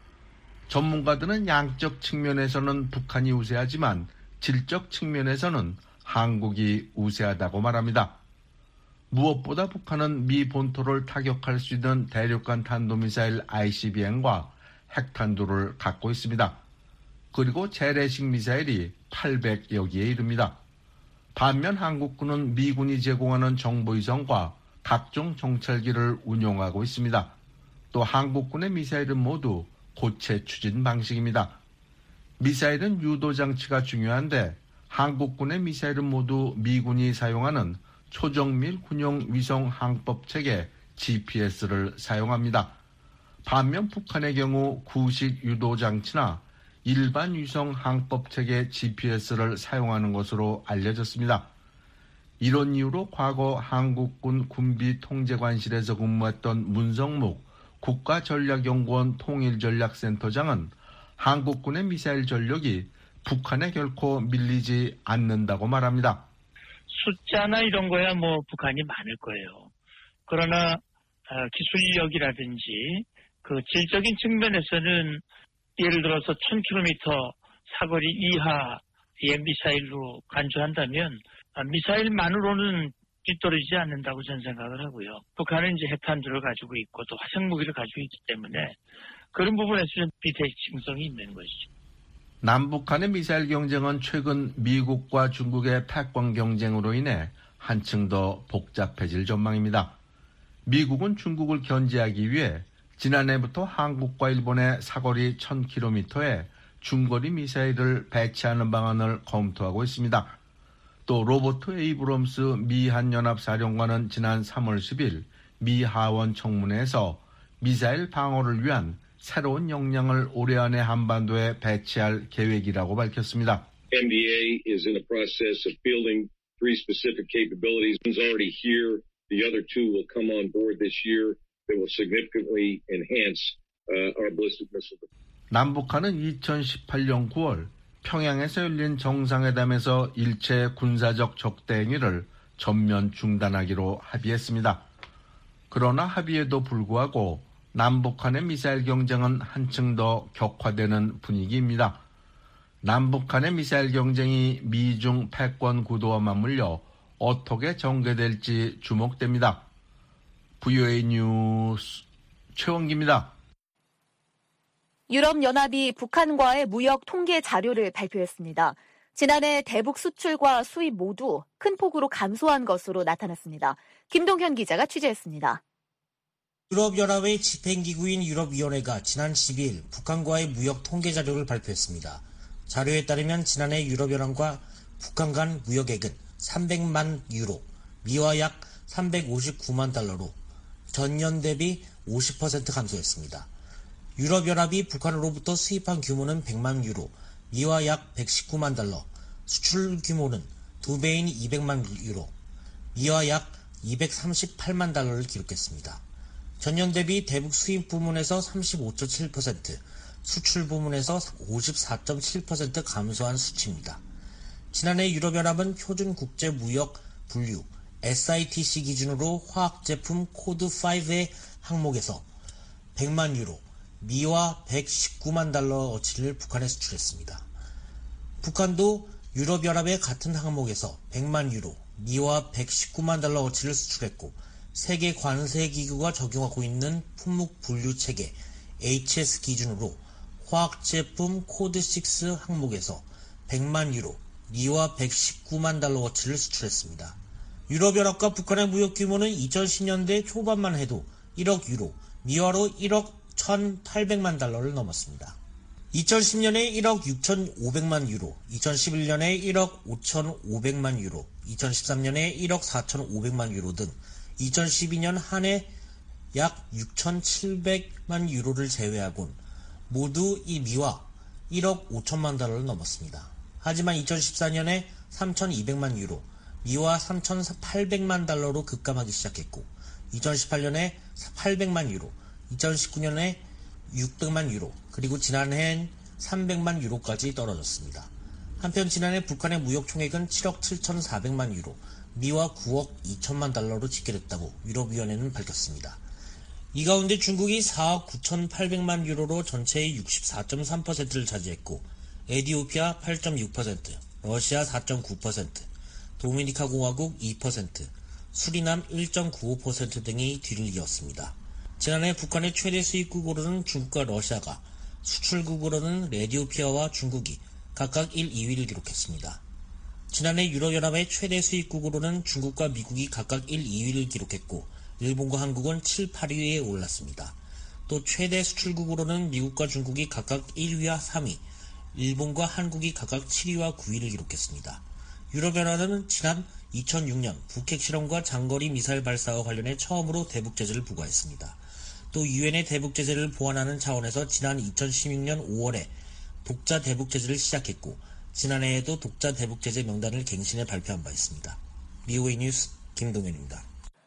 전문가들은 양적 측면에서는 북한이 우세하지만 질적 측면에서는 한국이 우세하다고 말합니다. 무엇보다 북한은 미 본토를 타격할 수 있는 대륙간 탄도미사일 아이씨비엠과 핵탄두를 갖고 있습니다. 그리고 재래식 미사일이 팔백여 기에 이릅니다. 반면 한국군은 미군이 제공하는 정보위성과 각종 정찰기를 운용하고 있습니다. 또 한국군의 미사일은 모두 고체 추진 방식입니다. 미사일은 유도장치가 중요한데 한국군의 미사일은 모두 미군이 사용하는 초정밀 군용 위성 항법 체계 지피에스를 사용합니다. 반면 북한의 경우 구식 유도장치나 일반 위성 항법 체계 지피에스를 사용하는 것으로 알려졌습니다. 이런 이유로 과거 한국군 군비통제관실에서 근무했던 문성묵 국가전략연구원 통일전략센터장은 한국군의 미사일 전력이 북한에 결코 밀리지 않는다고 말합니다. 숫자나 이런 거야 뭐 북한이 많을 거예요. 그러나 기술력이라든지 그 질적인 측면에서는 예를 들어서 천 킬로미터 사거리 이하의 미사일로 간주한다면 미사일만으로는 뒤떨어지지 않는다고 저는 생각을 하고요. 북한은 이제 핵탄두를 가지고 있고 또 화생무기를 가지고 있기 때문에 그런 부분에서는 비대칭성이 있는 것이죠. 남북한의 미사일 경쟁은 최근 미국과 중국의 패권 경쟁으로 인해 한층 더 복잡해질 전망입니다. 미국은 중국을 견제하기 위해 지난해부터 한국과 일본의 사거리 천 킬로미터에 중거리 미사일을 배치하는 방안을 검토하고 있습니다. 또 로버트 에이브럼스 미 한연합사령관은 지난 삼월 십일 미 하원 청문회에서 미사일 방어를 위한 새로운 역량을 올해 안에 한반도에 배치할 계획이라고 밝혔습니다. N D A is in the process of fielding three specific capabilities. One's already here. The other two will come on board this year that will significantly enhance uh, our ballistic missile. 남북한은 이천십팔 년 구월 평양에서 열린 정상회담에서 일체 군사적 적대 행위를 전면 중단하기로 합의했습니다. 그러나 합의에도 불구하고 남북한의 미사일 경쟁은 한층 더 격화되는 분위기입니다. 남북한의 미사일 경쟁이 미중 패권 구도와 맞물려 어떻게 전개될지 주목됩니다. 브이오에이 뉴스 최원기입니다. 유럽연합이 북한과의 무역 통계 자료를 발표했습니다. 지난해 대북 수출과 수입 모두 큰 폭으로 감소한 것으로 나타났습니다. 김동현 기자가 취재했습니다. 유럽연합의 집행기구인 유럽위원회가 지난 십이일 북한과의 무역 통계 자료를 발표했습니다. 자료에 따르면 지난해 유럽연합과 북한 간 무역액은 삼백만 유로, 미화 약 삼백오십구만 달러로 전년 대비 오십 퍼센트 감소했습니다. 유럽연합이 북한으로부터 수입한 규모는 백만 유로, 미화 약 백십구만 달러, 수출 규모는 두 배인 이백만 유로, 미화 약 이백삼십팔만 달러를 기록했습니다. 전년 대비 대북 수입 부문에서 삼십오 점 칠 퍼센트, 수출 부문에서 오십사 점 칠 퍼센트 감소한 수치입니다. 지난해 유럽연합은 표준국제무역 분류 에스아이티씨 기준으로 화학제품 코드 오의 항목에서 백만 유로, 미화 백십구만 달러어치를 북한에 수출했습니다. 북한도 유럽연합의 같은 항목에서 백만 유로, 미화 백십구만 달러어치를 수출했고 세계 관세기구가 적용하고 있는 품목 분류 체계 에이치에스 기준으로 화학제품 코드 육 항목에서 백만 유로, 미화 백십구만 달러어치를 수출했습니다. 유럽연합과 북한의 무역 규모는 이천십 년대 초반만 해도 일억 유로, 미화로 일억 천팔백만 달러를 넘었습니다. 이천십 년에 일억 육천오백만 유로, 이천십일 년에 일억 오천오백만 유로, 이천십삼 년에 일억 사천오백만 유로 등 이천십이 년 한 해 약 육천칠백만 유로를 제외하곤 모두 이 미화 일억 오천만 달러를 넘었습니다. 하지만 이천십사 년에 삼천이백만 유로, 미화 삼천팔백만 달러로 급감하기 시작했고 이천십팔 년에 팔백만 유로, 이천십구 년에 육백만 유로, 그리고 지난해엔 삼백만 유로까지 떨어졌습니다. 한편 지난해 북한의 무역 총액은 칠억 칠천사백만 유로, 미화 구억 이천만 달러로 집계됐다고 유럽위원회는 밝혔습니다. 이 가운데 중국이 사억 구천팔백만 유로로 전체의 육십사 점 삼 퍼센트를 차지했고 에티오피아 팔 점 육 퍼센트, 러시아 사 점 구 퍼센트, 도미니카 공화국 이 퍼센트, 수리남 일 점 구오 퍼센트 등이 뒤를 이었습니다. 지난해 북한의 최대 수입국으로는 중국과 러시아가, 수출국으로는 에티오피아와 중국이 각각 일, 이 위를 기록했습니다. 지난해 유럽연합의 최대 수입국으로는 중국과 미국이 각각 일, 이 위를 기록했고 일본과 한국은 칠, 팔 위에 올랐습니다. 또 최대 수출국으로는 미국과 중국이 각각 일 위와 삼 위, 일본과 한국이 각각 칠 위와 구 위를 기록했습니다. 유럽연합은 지난 이천육 년 북핵 실험과 장거리 미사일 발사와 관련해 처음으로 대북 제재를 부과했습니다. 또 유엔의 대북 제재를 보완하는 차원에서 지난 이천십육 년 오월에 독자 대북 제재를 시작했고 지난해에도 독자 대북 제재 명단을 갱신해 발표한 바 있습니다. 브이오에이 뉴스 김동현입니다.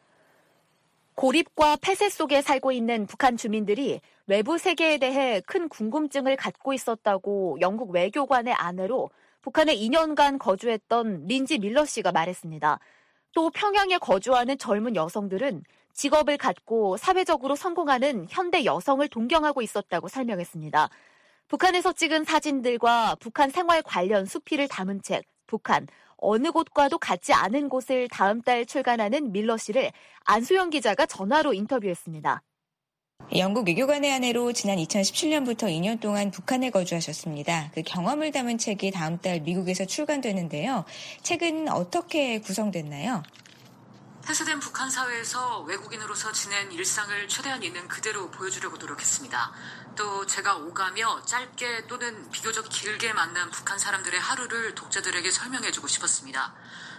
고립과 폐쇄 속에 살고 있는 북한 주민들이 외부 세계에 대해 큰 궁금증을 갖고 있었다고 영국 외교관의 아내로 북한에 이 년간 거주했던 린지 밀러 씨가 말했습니다. 또 평양에 거주하는 젊은 여성들은 직업을 갖고 사회적으로 성공하는 현대 여성을 동경하고 있었다고 설명했습니다. 북한에서 찍은 사진들과 북한 생활 관련 수필을 담은 책 북한 어느 곳과도 같지 않은 곳을 다음 달 출간하는 밀러 씨를 안소영 기자가 전화로 인터뷰했습니다. 영국 외교관의 아내로 지난 이천십칠 년부터 이 년 동안 북한에 거주하셨습니다. 그 경험을 담은 책이 다음 달 미국에서 출간되는데요. 책은 어떻게 구성됐나요? 폐쇄된 북한 사회에서 외국인으로서 지낸 일상을 최대한 있는 그대로 보여주려고 노력했습니다. 또 제가 오가며 짧게 또는 비교적 길게 만난 북한 사람들의 하루를 독자들에게 설명해주고 싶었습니다.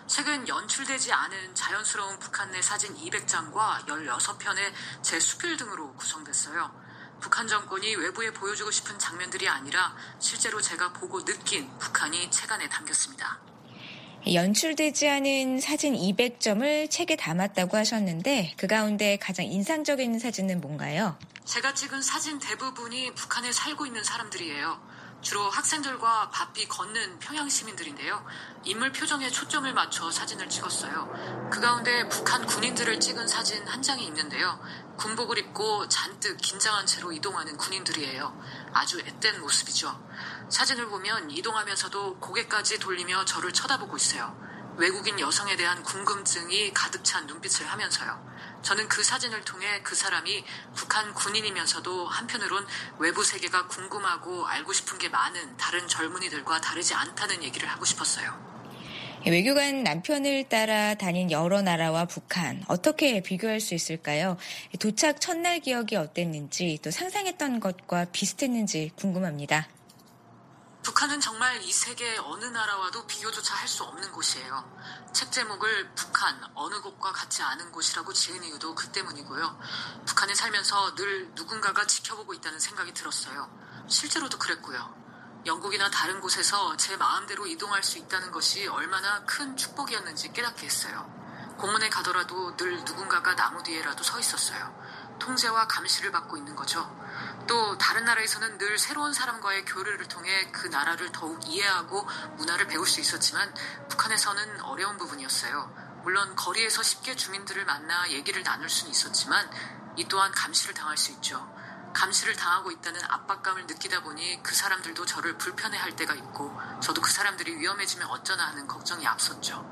최근 연출되지 않은 자연스러운 북한 내 사진 이백 장과 열여섯 편의 제 수필 등으로 구성됐어요. 북한 정권이 외부에 보여주고 싶은 장면들이 아니라 실제로 제가 보고 느낀 북한이 책 안에 담겼습니다. 연출되지 않은 사진 이백 점을 책에 담았다고 하셨는데 그 가운데 가장 인상적인 사진은 뭔가요? 제가 찍은 사진 대부분이 북한에 살고 있는 사람들이에요. 주로 학생들과 바삐 걷는 평양 시민들인데요. 인물 표정에 초점을 맞춰 사진을 찍었어요. 그 가운데 북한 군인들을 찍은 사진 한 장이 있는데요. 군복을 입고 잔뜩 긴장한 채로 이동하는 군인들이에요. 아주 앳된 모습이죠. 사진을 보면 이동하면서도 고개까지 돌리며 저를 쳐다보고 있어요. 외국인 여성에 대한 궁금증이 가득 찬 눈빛을 하면서요. 저는 그 사진을 통해 그 사람이 북한 군인이면서도 한편으론 외부 세계가 궁금하고 알고 싶은 게 많은 다른 젊은이들과 다르지 않다는 얘기를 하고 싶었어요. 외교관 남편을 따라 다닌 여러 나라와 북한 어떻게 비교할 수 있을까요? 도착 첫날 기억이 어땠는지 또 상상했던 것과 비슷했는지 궁금합니다. 북한은 정말 이 세계 어느 나라와도 비교조차 할 수 없는 곳이에요. 책 제목을 북한, 어느 곳과 같지 않은 곳이라고 지은 이유도 그 때문이고요. 북한에 살면서 늘 누군가가 지켜보고 있다는 생각이 들었어요. 실제로도 그랬고요. 영국이나 다른 곳에서 제 마음대로 이동할 수 있다는 것이 얼마나 큰 축복이었는지 깨닫게 했어요. 공원에 가더라도 늘 누군가가 나무 뒤에라도 서 있었어요. 통제와 감시를 받고 있는 거죠. 또 다른 나라에서는 늘 새로운 사람과의 교류를 통해 그 나라를 더욱 이해하고 문화를 배울 수 있었지만 북한에서는 어려운 부분이었어요. 물론 거리에서 쉽게 주민들을 만나 얘기를 나눌 수는 있었지만 이 또한 감시를 당할 수 있죠. 감시를 당하고 있다는 압박감을 느끼다 보니 그 사람들도 저를 불편해할 때가 있고 저도 그 사람들이 위험해지면 어쩌나 하는 걱정이 앞섰죠.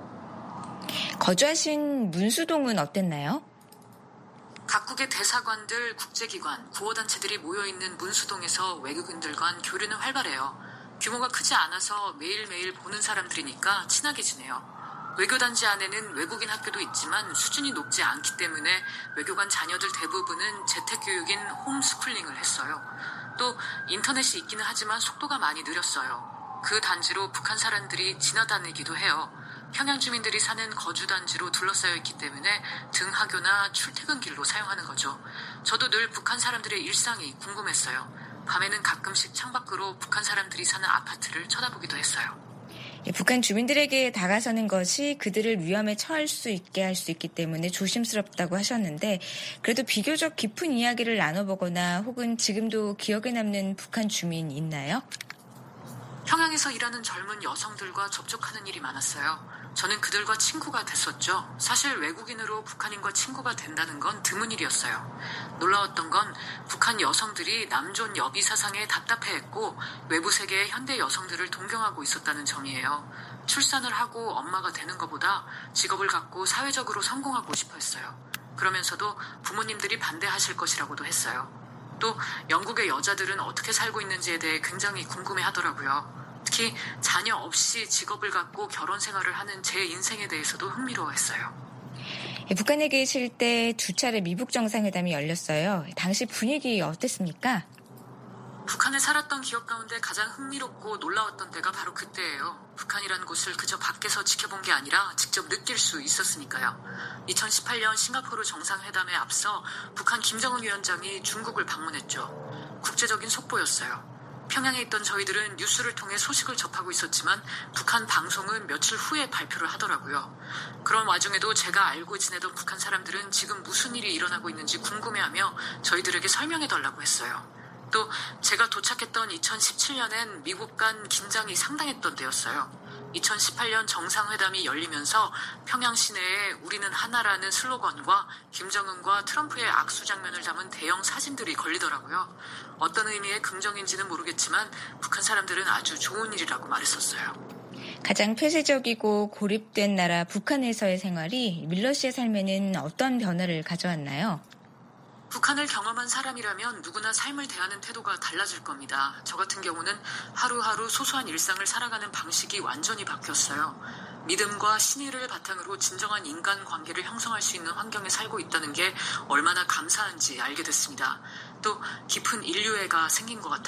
거주하신 문수동은 어땠나요? 각국의 대사관들, 국제기관, 구호단체들이 모여있는 문수동에서 외국인들 간 교류는 활발해요. 규모가 크지 않아서 매일매일 보는 사람들이니까 친하게 지내요. 외교단지 안에는 외국인 학교도 있지만 수준이 높지 않기 때문에 외교관 자녀들 대부분은 재택교육인 홈스쿨링을 했어요. 또 인터넷이 있기는 하지만 속도가 많이 느렸어요. 그 단지로 북한 사람들이 지나다니기도 해요. 평양 주민들이 사는 거주단지로 둘러싸여 있기 때문에 등하교나 출퇴근길로 사용하는 거죠. 저도 늘 북한 사람들의 일상이 궁금했어요. 밤에는 가끔씩 창밖으로 북한 사람들이 사는 아파트를 쳐다보기도 했어요. 북한 주민들에게 다가서는 것이 그들을 위험에 처할 수 있게 할 수 있기 때문에 조심스럽다고 하셨는데 그래도 비교적 깊은 이야기를 나눠보거나 혹은 지금도 기억에 남는 북한 주민 있나요? 평양에서 일하는 젊은 여성들과 접촉하는 일이 많았어요. 저는 그들과 친구가 됐었죠. 사실 외국인으로 북한인과 친구가 된다는 건 드문 일이었어요. 놀라웠던 건 북한 여성들이 남존 여비 사상에 답답해했고 외부 세계의 현대 여성들을 동경하고 있었다는 점이에요. 출산을 하고 엄마가 되는 것보다 직업을 갖고 사회적으로 성공하고 싶어 했어요. 그러면서도 부모님들이 반대하실 것이라고도 했어요. 또 영국의 여자들은 어떻게 살고 있는지에 대해 굉장히 궁금해하더라고요. 특히 자녀 없이 직업을 갖고 결혼 생활을 하는 제 인생에 대해서도 흥미로워했어요. 북한에 계실 때 두 차례 미북 정상회담이 열렸어요. 당시 분위기 어땠습니까? 북한에 살았던 기억 가운데 가장 흥미롭고 놀라웠던 때가 바로 그때예요. 북한이라는 곳을 그저 밖에서 지켜본 게 아니라 직접 느낄 수 있었으니까요. 이천십팔 년 싱가포르 정상회담에 앞서 북한 김정은 위원장이 중국을 방문했죠. 국제적인 속보였어요. 평양에 있던 저희들은 뉴스를 통해 소식을 접하고 있었지만 북한 방송은 며칠 후에 발표를 하더라고요. 그런 와중에도 제가 알고 지내던 북한 사람들은 지금 무슨 일이 일어나고 있는지 궁금해하며 저희들에게 설명해달라고 했어요. 또 제가 도착했던 이천십칠 년엔 미국 간 긴장이 상당했던 때였어요. 이천십팔 년 정상회담이 열리면서 평양 시내에 우리는 하나라는 슬로건과 김정은과 트럼프의 악수 장면을 담은 대형 사진들이 걸리더라고요. 어떤 의미의 긍정인지는 모르겠지만 북한 사람들은 아주 좋은 일이라고 말했었어요. 가장 폐쇄적이고 고립된 나라 북한에서의 생활이 밀러 씨의 삶에는 어떤 변화를 가져왔나요? 북한을 경험한 사람이라면 누구나 삶을 대하는 태도가 달라질 겁니다. 저 같은 경우는 하루하루 소소한 일상을 살아가는 방식이 완전히 바뀌었어요. 믿음과 신의를 바탕으로 진정한 인간관계를 형성할 수 있는 환경에 살고 있다는 게 얼마나 감사한지 알게 됐습니다. 또 깊은 인류애가 생긴 것 같아요.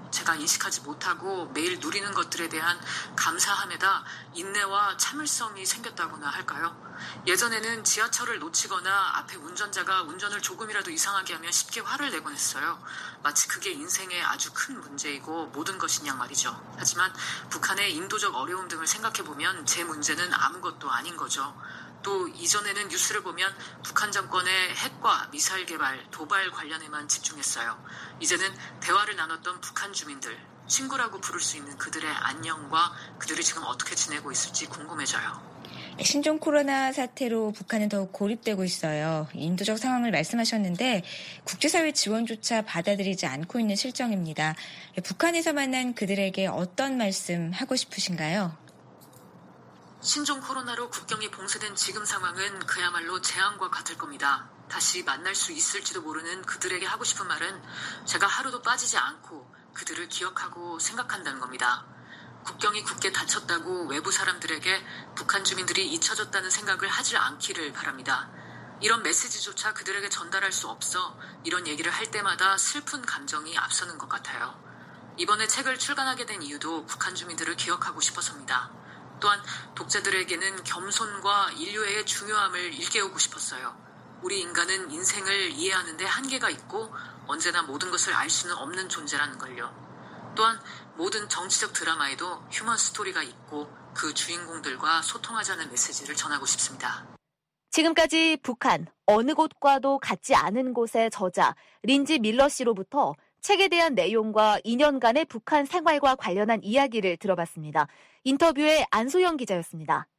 제가 인식하지 못하고 매일 누리는 것들에 대한 감사함에다 인내와 참을성이 생겼다고나 할까요? 예전에는 지하철을 놓치거나 앞에 운전자가 운전을 조금이라도 이상하게 하면 쉽게 화를 내곤 했어요. 마치 그게 인생의 아주 큰 문제이고 모든 것인 양 말이죠. 하지만 북한의 인도적 어려움 등을 생각해보면 제 문제는 아무것도 아닌 거죠. 또 이전에는 뉴스를 보면 북한 정권의 핵과 미사일 개발, 도발 관련에만 집중했어요. 이제는 대화를 나눴던 북한 주민들, 친구라고 부를 수 있는 그들의 안녕과 그들이 지금 어떻게 지내고 있을지 궁금해져요. 신종 코로나 사태로 북한은 더욱 고립되고 있어요. 인도적 상황을 말씀하셨는데 국제사회 지원조차 받아들이지 않고 있는 실정입니다. 북한에서 만난 그들에게 어떤 말씀 하고 싶으신가요? 신종 코로나로 국경이 봉쇄된 지금 상황은 그야말로 재앙과 같을 겁니다. 다시 만날 수 있을지도 모르는 그들에게 하고 싶은 말은 제가 하루도 빠지지 않고 그들을 기억하고 생각한다는 겁니다. 국경이 굳게 닫혔다고 외부 사람들에게 북한 주민들이 잊혀졌다는 생각을 하지 않기를 바랍니다. 이런 메시지조차 그들에게 전달할 수 없어 이런 얘기를 할 때마다 슬픈 감정이 앞서는 것 같아요. 이번에 책을 출간하게 된 이유도 북한 주민들을 기억하고 싶어서입니다. 또한 독자들에게는 겸손과 인류애의 중요함을 일깨우고 싶었어요. 우리 인간은 인생을 이해하는 데 한계가 있고 언제나 모든 것을 알 수는 없는 존재라는 걸요. 또한 모든 정치적 드라마에도 휴먼 스토리가 있고 그 주인공들과 소통하자는 메시지를 전하고 싶습니다. 지금까지 북한 어느 곳과도 같지 않은 곳의 저자 린지 밀러 씨로부터 책에 대한 내용과 이 년간의 북한 생활과 관련한 이야기를 들어봤습니다. 인터뷰의 안소영 기자였습니다.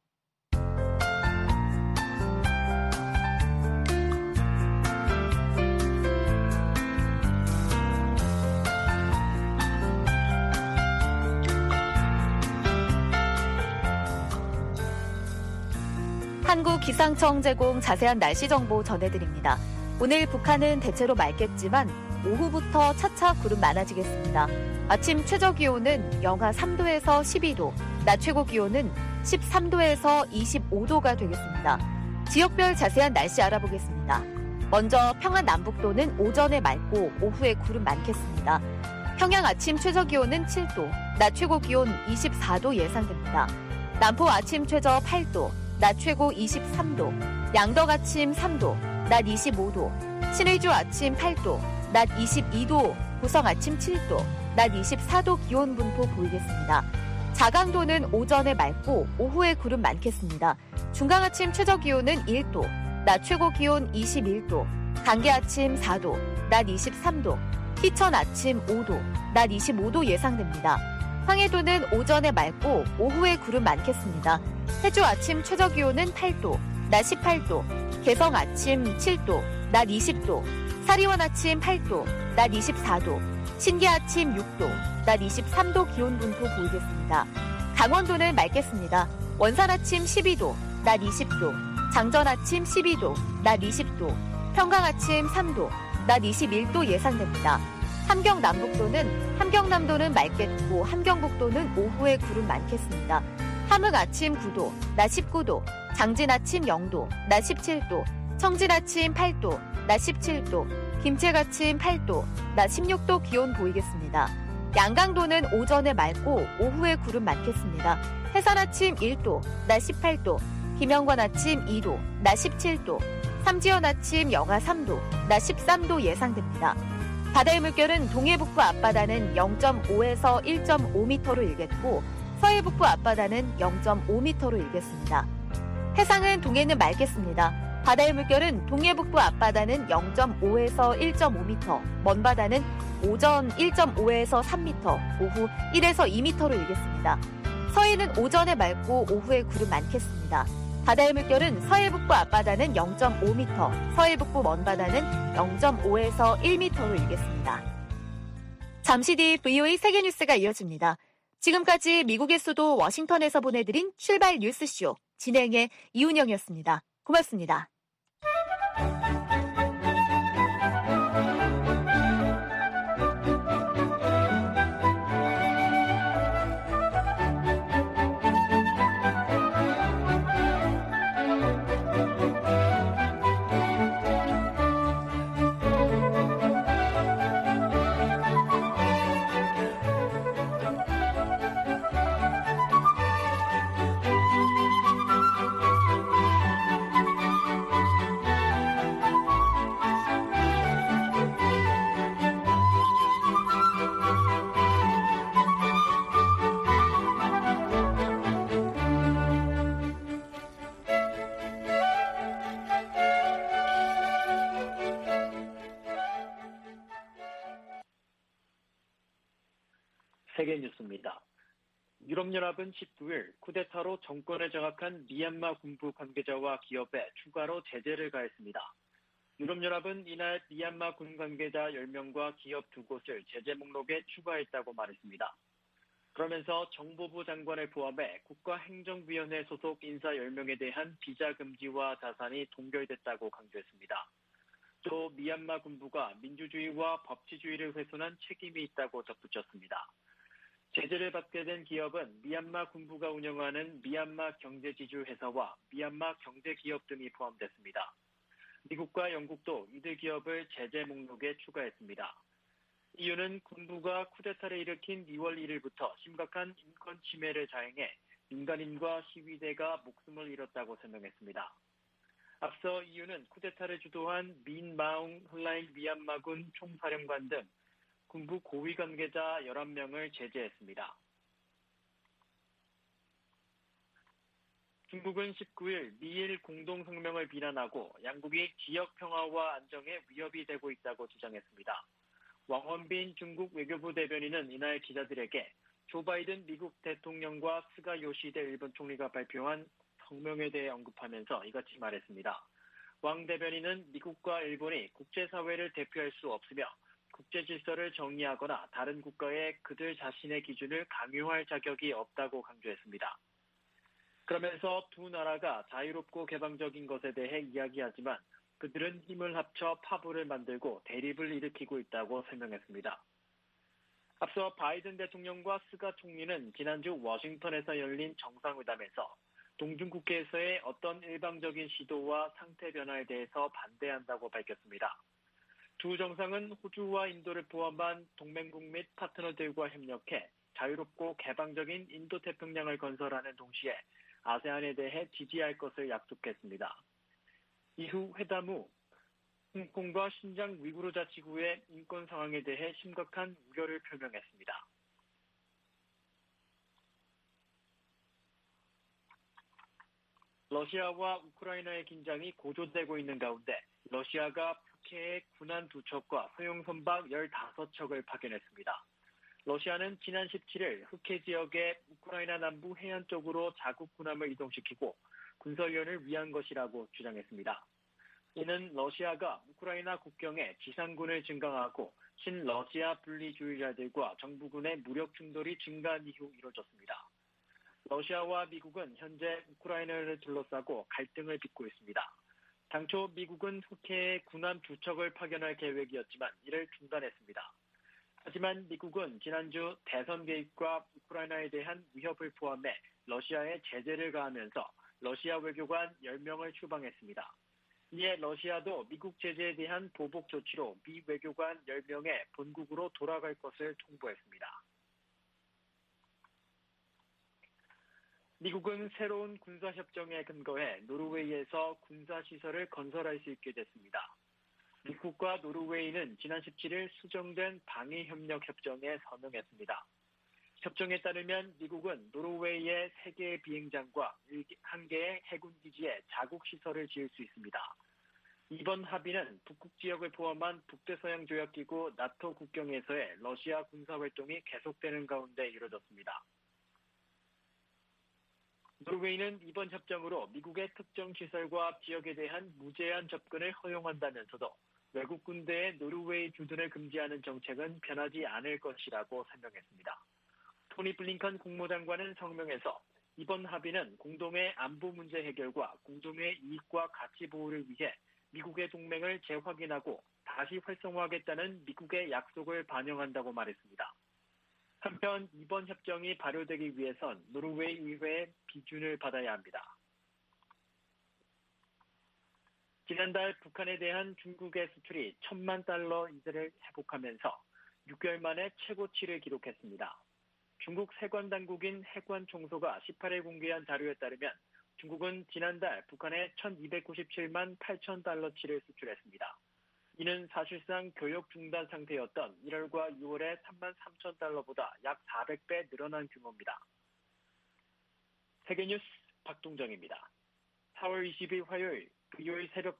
한국기상청 제공 자세한 날씨 정보 전해드립니다. 오늘 북한은 대체로 맑겠지만 오후부터 차차 구름 많아지겠습니다. 아침 최저기온은 영하 삼 도에서 십이 도, 낮 최고기온은 십삼 도에서 이십오 도가 되겠습니다. 지역별 자세한 날씨 알아보겠습니다. 먼저 평안 남북도는 오전에 맑고 오후에 구름 많겠습니다. 평양 아침 최저기온은 칠 도, 낮 최고기온 이십사 도 예상됩니다. 남포 아침 최저 팔 도, 낮 최고 이십삼 도, 양덕 아침 삼 도, 낮 이십오 도, 신의주 아침 팔 도, 낮 이십이 도, 고성 아침 칠 도, 낮 이십사 도 기온 분포 보이겠습니다. 자강도는 오전에 맑고 오후에 구름 많겠습니다. 중강 아침 최저 기온은 일 도, 낮 최고 기온 이십일 도, 강계 아침 사 도, 낮 이십삼 도, 희천 아침 오 도, 낮 이십오 도 예상됩니다. 황해도는 오전에 맑고 오후에 구름 많겠습니다. 해주 아침 최저 기온은 팔 도, 낮 십팔 도, 개성 아침 칠 도, 낮 이십 도, 사리원 아침 팔 도, 낮 이십사 도, 신계 아침 육 도, 낮 이십삼 도 기온 분포 보이겠습니다. 강원도는 맑겠습니다. 원산 아침 십이 도, 낮 이십 도, 장전 아침 십이 도, 낮 이십 도, 평강 아침 삼 도, 낮 이십일 도 예상됩니다. 함경 남북도는 함경남도는 맑겠고 함경북도는 오후에 구름 많겠습니다. 함흥 아침 구 도, 낮 십구 도, 장진 아침 영 도, 낮 십칠 도, 청진 아침 팔 도, 낮 십칠 도, 김책 아침 팔 도, 낮 십육 도 기온 보이겠습니다. 양강도는 오전에 맑고 오후에 구름 많겠습니다. 해산 아침 일 도, 낮 십팔 도, 김영관 아침 이 도, 낮 십칠 도, 삼지연 아침 영하 삼 도, 낮 십삼 도 예상됩니다. 바다의 물결은 동해북부 앞바다는 영 점 오에서 일 점 오 미터로 일겠고 서해북부 앞바다는 영 점 오 미터로 일겠습니다. 해상은 동해는 맑겠습니다. 바다의 물결은 동해북부 앞바다는 영 점 오에서 일 점 오 미터, 먼바다는 오전 일 점 오에서 삼 미터, 오후 일에서 이 미터로 일겠습니다. 서해는 오전에 맑고 오후에 구름 많겠습니다. 바다의 물결은 서해북부 앞바다는 영 점 오 미터, 서해북부 먼바다는 영 점 오에서 일 미터로 일겠습니다. 잠시 뒤 브이오에이 세계뉴스가 이어집니다. 지금까지 미국의 수도 워싱턴에서 보내드린 출발 뉴스쇼 진행의 이운영이었습니다. 고맙습니다. 세계뉴스입니다. 유럽연합은 십구일 쿠데타로 정권을 장악한 미얀마 군부 관계자와 기업에 추가로 제재를 가했습니다. 유럽연합은 이날 미얀마 군 관계자 열 명과 기업 두 곳을 제재 목록에 추가했다고 말했습니다. 그러면서 정보부 장관을 포함해 국가행정위원회 소속 인사 열 명에 대한 비자 금지와 자산이 동결됐다고 강조했습니다. 또 미얀마 군부가 민주주의와 법치주의를 훼손한 책임이 있다고 덧붙였습니다. 제재를 받게 된 기업은 미얀마 군부가 운영하는 미얀마 경제지주 회사와 미얀마 경제기업 등이 포함됐습니다. 미국과 영국도 이들 기업을 제재 목록에 추가했습니다. 이유는 군부가 쿠데타를 일으킨 이월 일일부터 심각한 인권 침해를 자행해 민간인과 시위대가 목숨을 잃었다고 설명했습니다. 앞서 이유는 쿠데타를 주도한 민 마웅 홀라잉 미얀마군 총사령관 등 군부 고위 관계자 열한 명을 제재했습니다. 중국은 십구일 미일 공동성명을 비난하고 양국이 지역 평화와 안정에 위협이 되고 있다고 주장했습니다. 왕원빈 중국 외교부 대변인은 이날 기자들에게 조 바이든 미국 대통령과 스가 요시히데 일본 총리가 발표한 성명에 대해 언급하면서 이같이 말했습니다. 왕 대변인은 미국과 일본이 국제사회를 대표할 수 없으며 국제 질서를 정의하거나 다른 국가에 그들 자신의 기준을 강요할 자격이 없다고 강조했습니다. 그러면서 두 나라가 자유롭고 개방적인 것에 대해 이야기하지만 그들은 힘을 합쳐 파벌을 만들고 대립을 일으키고 있다고 설명했습니다. 앞서 바이든 대통령과 스가 총리는 지난주 워싱턴에서 열린 정상회담에서 동중국해에서의 어떤 일방적인 시도와 상태 변화에 대해서 반대한다고 밝혔습니다. 두 정상은 호주와 인도를 포함한 동맹국 및 파트너들과 협력해 자유롭고 개방적인 인도태평양을 건설하는 동시에 아세안에 대해 지지할 것을 약속했습니다. 이후 회담 후 홍콩과 신장 위구르 자치구의 인권 상황에 대해 심각한 우려를 표명했습니다. 러시아와 우크라이나의 긴장이 고조되고 있는 가운데 러시아가 북해에 군함 두 척과 소형 선박 열다섯 척을 파견했습니다. 러시아는 지난 십칠일 흑해 지역의 우크라이나 남부 해안 쪽으로 자국 군함을 이동시키고 군사훈련을 위한 것이라고 주장했습니다. 이는 러시아가 우크라이나 국경에 지상군을 증강하고 친러시아 분리주의자들과 정부군의 무력 충돌이 증가한 이후 이뤄졌습니다. 러시아와 미국은 현재 우크라이나를 둘러싸고 갈등을 빚고 있습니다. 당초 미국은 흑해에 군함 두 척을 파견할 계획이었지만 이를 중단했습니다. 하지만 미국은 지난주 대선 개입과 우크라이나에 대한 위협을 포함해 러시아에 제재를 가하면서 러시아 외교관 열 명을 추방했습니다. 이에 러시아도 미국 제재에 대한 보복 조치로 미 외교관 열 명의 본국으로 돌아갈 것을 통보했습니다. 미국은 새로운 군사협정에 근거해 노르웨이에서 군사시설을 건설할 수 있게 됐습니다. 미국과 노르웨이는 지난 십칠일 수정된 방위협력협정에 서명했습니다. 협정에 따르면 미국은 노르웨이의 세 개의 비행장과 한 개의 해군기지에 자국시설을 지을 수 있습니다. 이번 합의는 북극 지역을 포함한 북대서양조약기구 나토 국경에서의 러시아 군사활동이 계속되는 가운데 이뤄졌습니다. 노르웨이는 이번 협정으로 미국의 특정 시설과 지역에 대한 무제한 접근을 허용한다면서도 외국 군대의 노르웨이 주둔을 금지하는 정책은 변하지 않을 것이라고 설명했습니다. 토니 블링컨 국무장관은 성명에서 이번 합의는 공동의 안보 문제 해결과 공동의 이익과 가치 보호를 위해 미국의 동맹을 재확인하고 다시 활성화하겠다는 미국의 약속을 반영한다고 말했습니다. 한편 이번 협정이 발효되기 위해선 노르웨이 의회의 비준을 받아야 합니다. 지난달 북한에 대한 중국의 수출이 천만 달러 이상을 회복하면서 육 개월 만에 최고치를 기록했습니다. 중국 세관당국인 해관총소가 십팔일 공개한 자료에 따르면 중국은 지난달 북한에 천이백구십칠만 팔천 달러치를 수출했습니다. 이는 사실상 교역 중단 상태였던 일월과 유월의 삼만 삼천 달러보다 약 사백 배 늘어난 규모입니다. 세계뉴스 박동정입니다. 사월 이십일 화요일, 금요일 새벽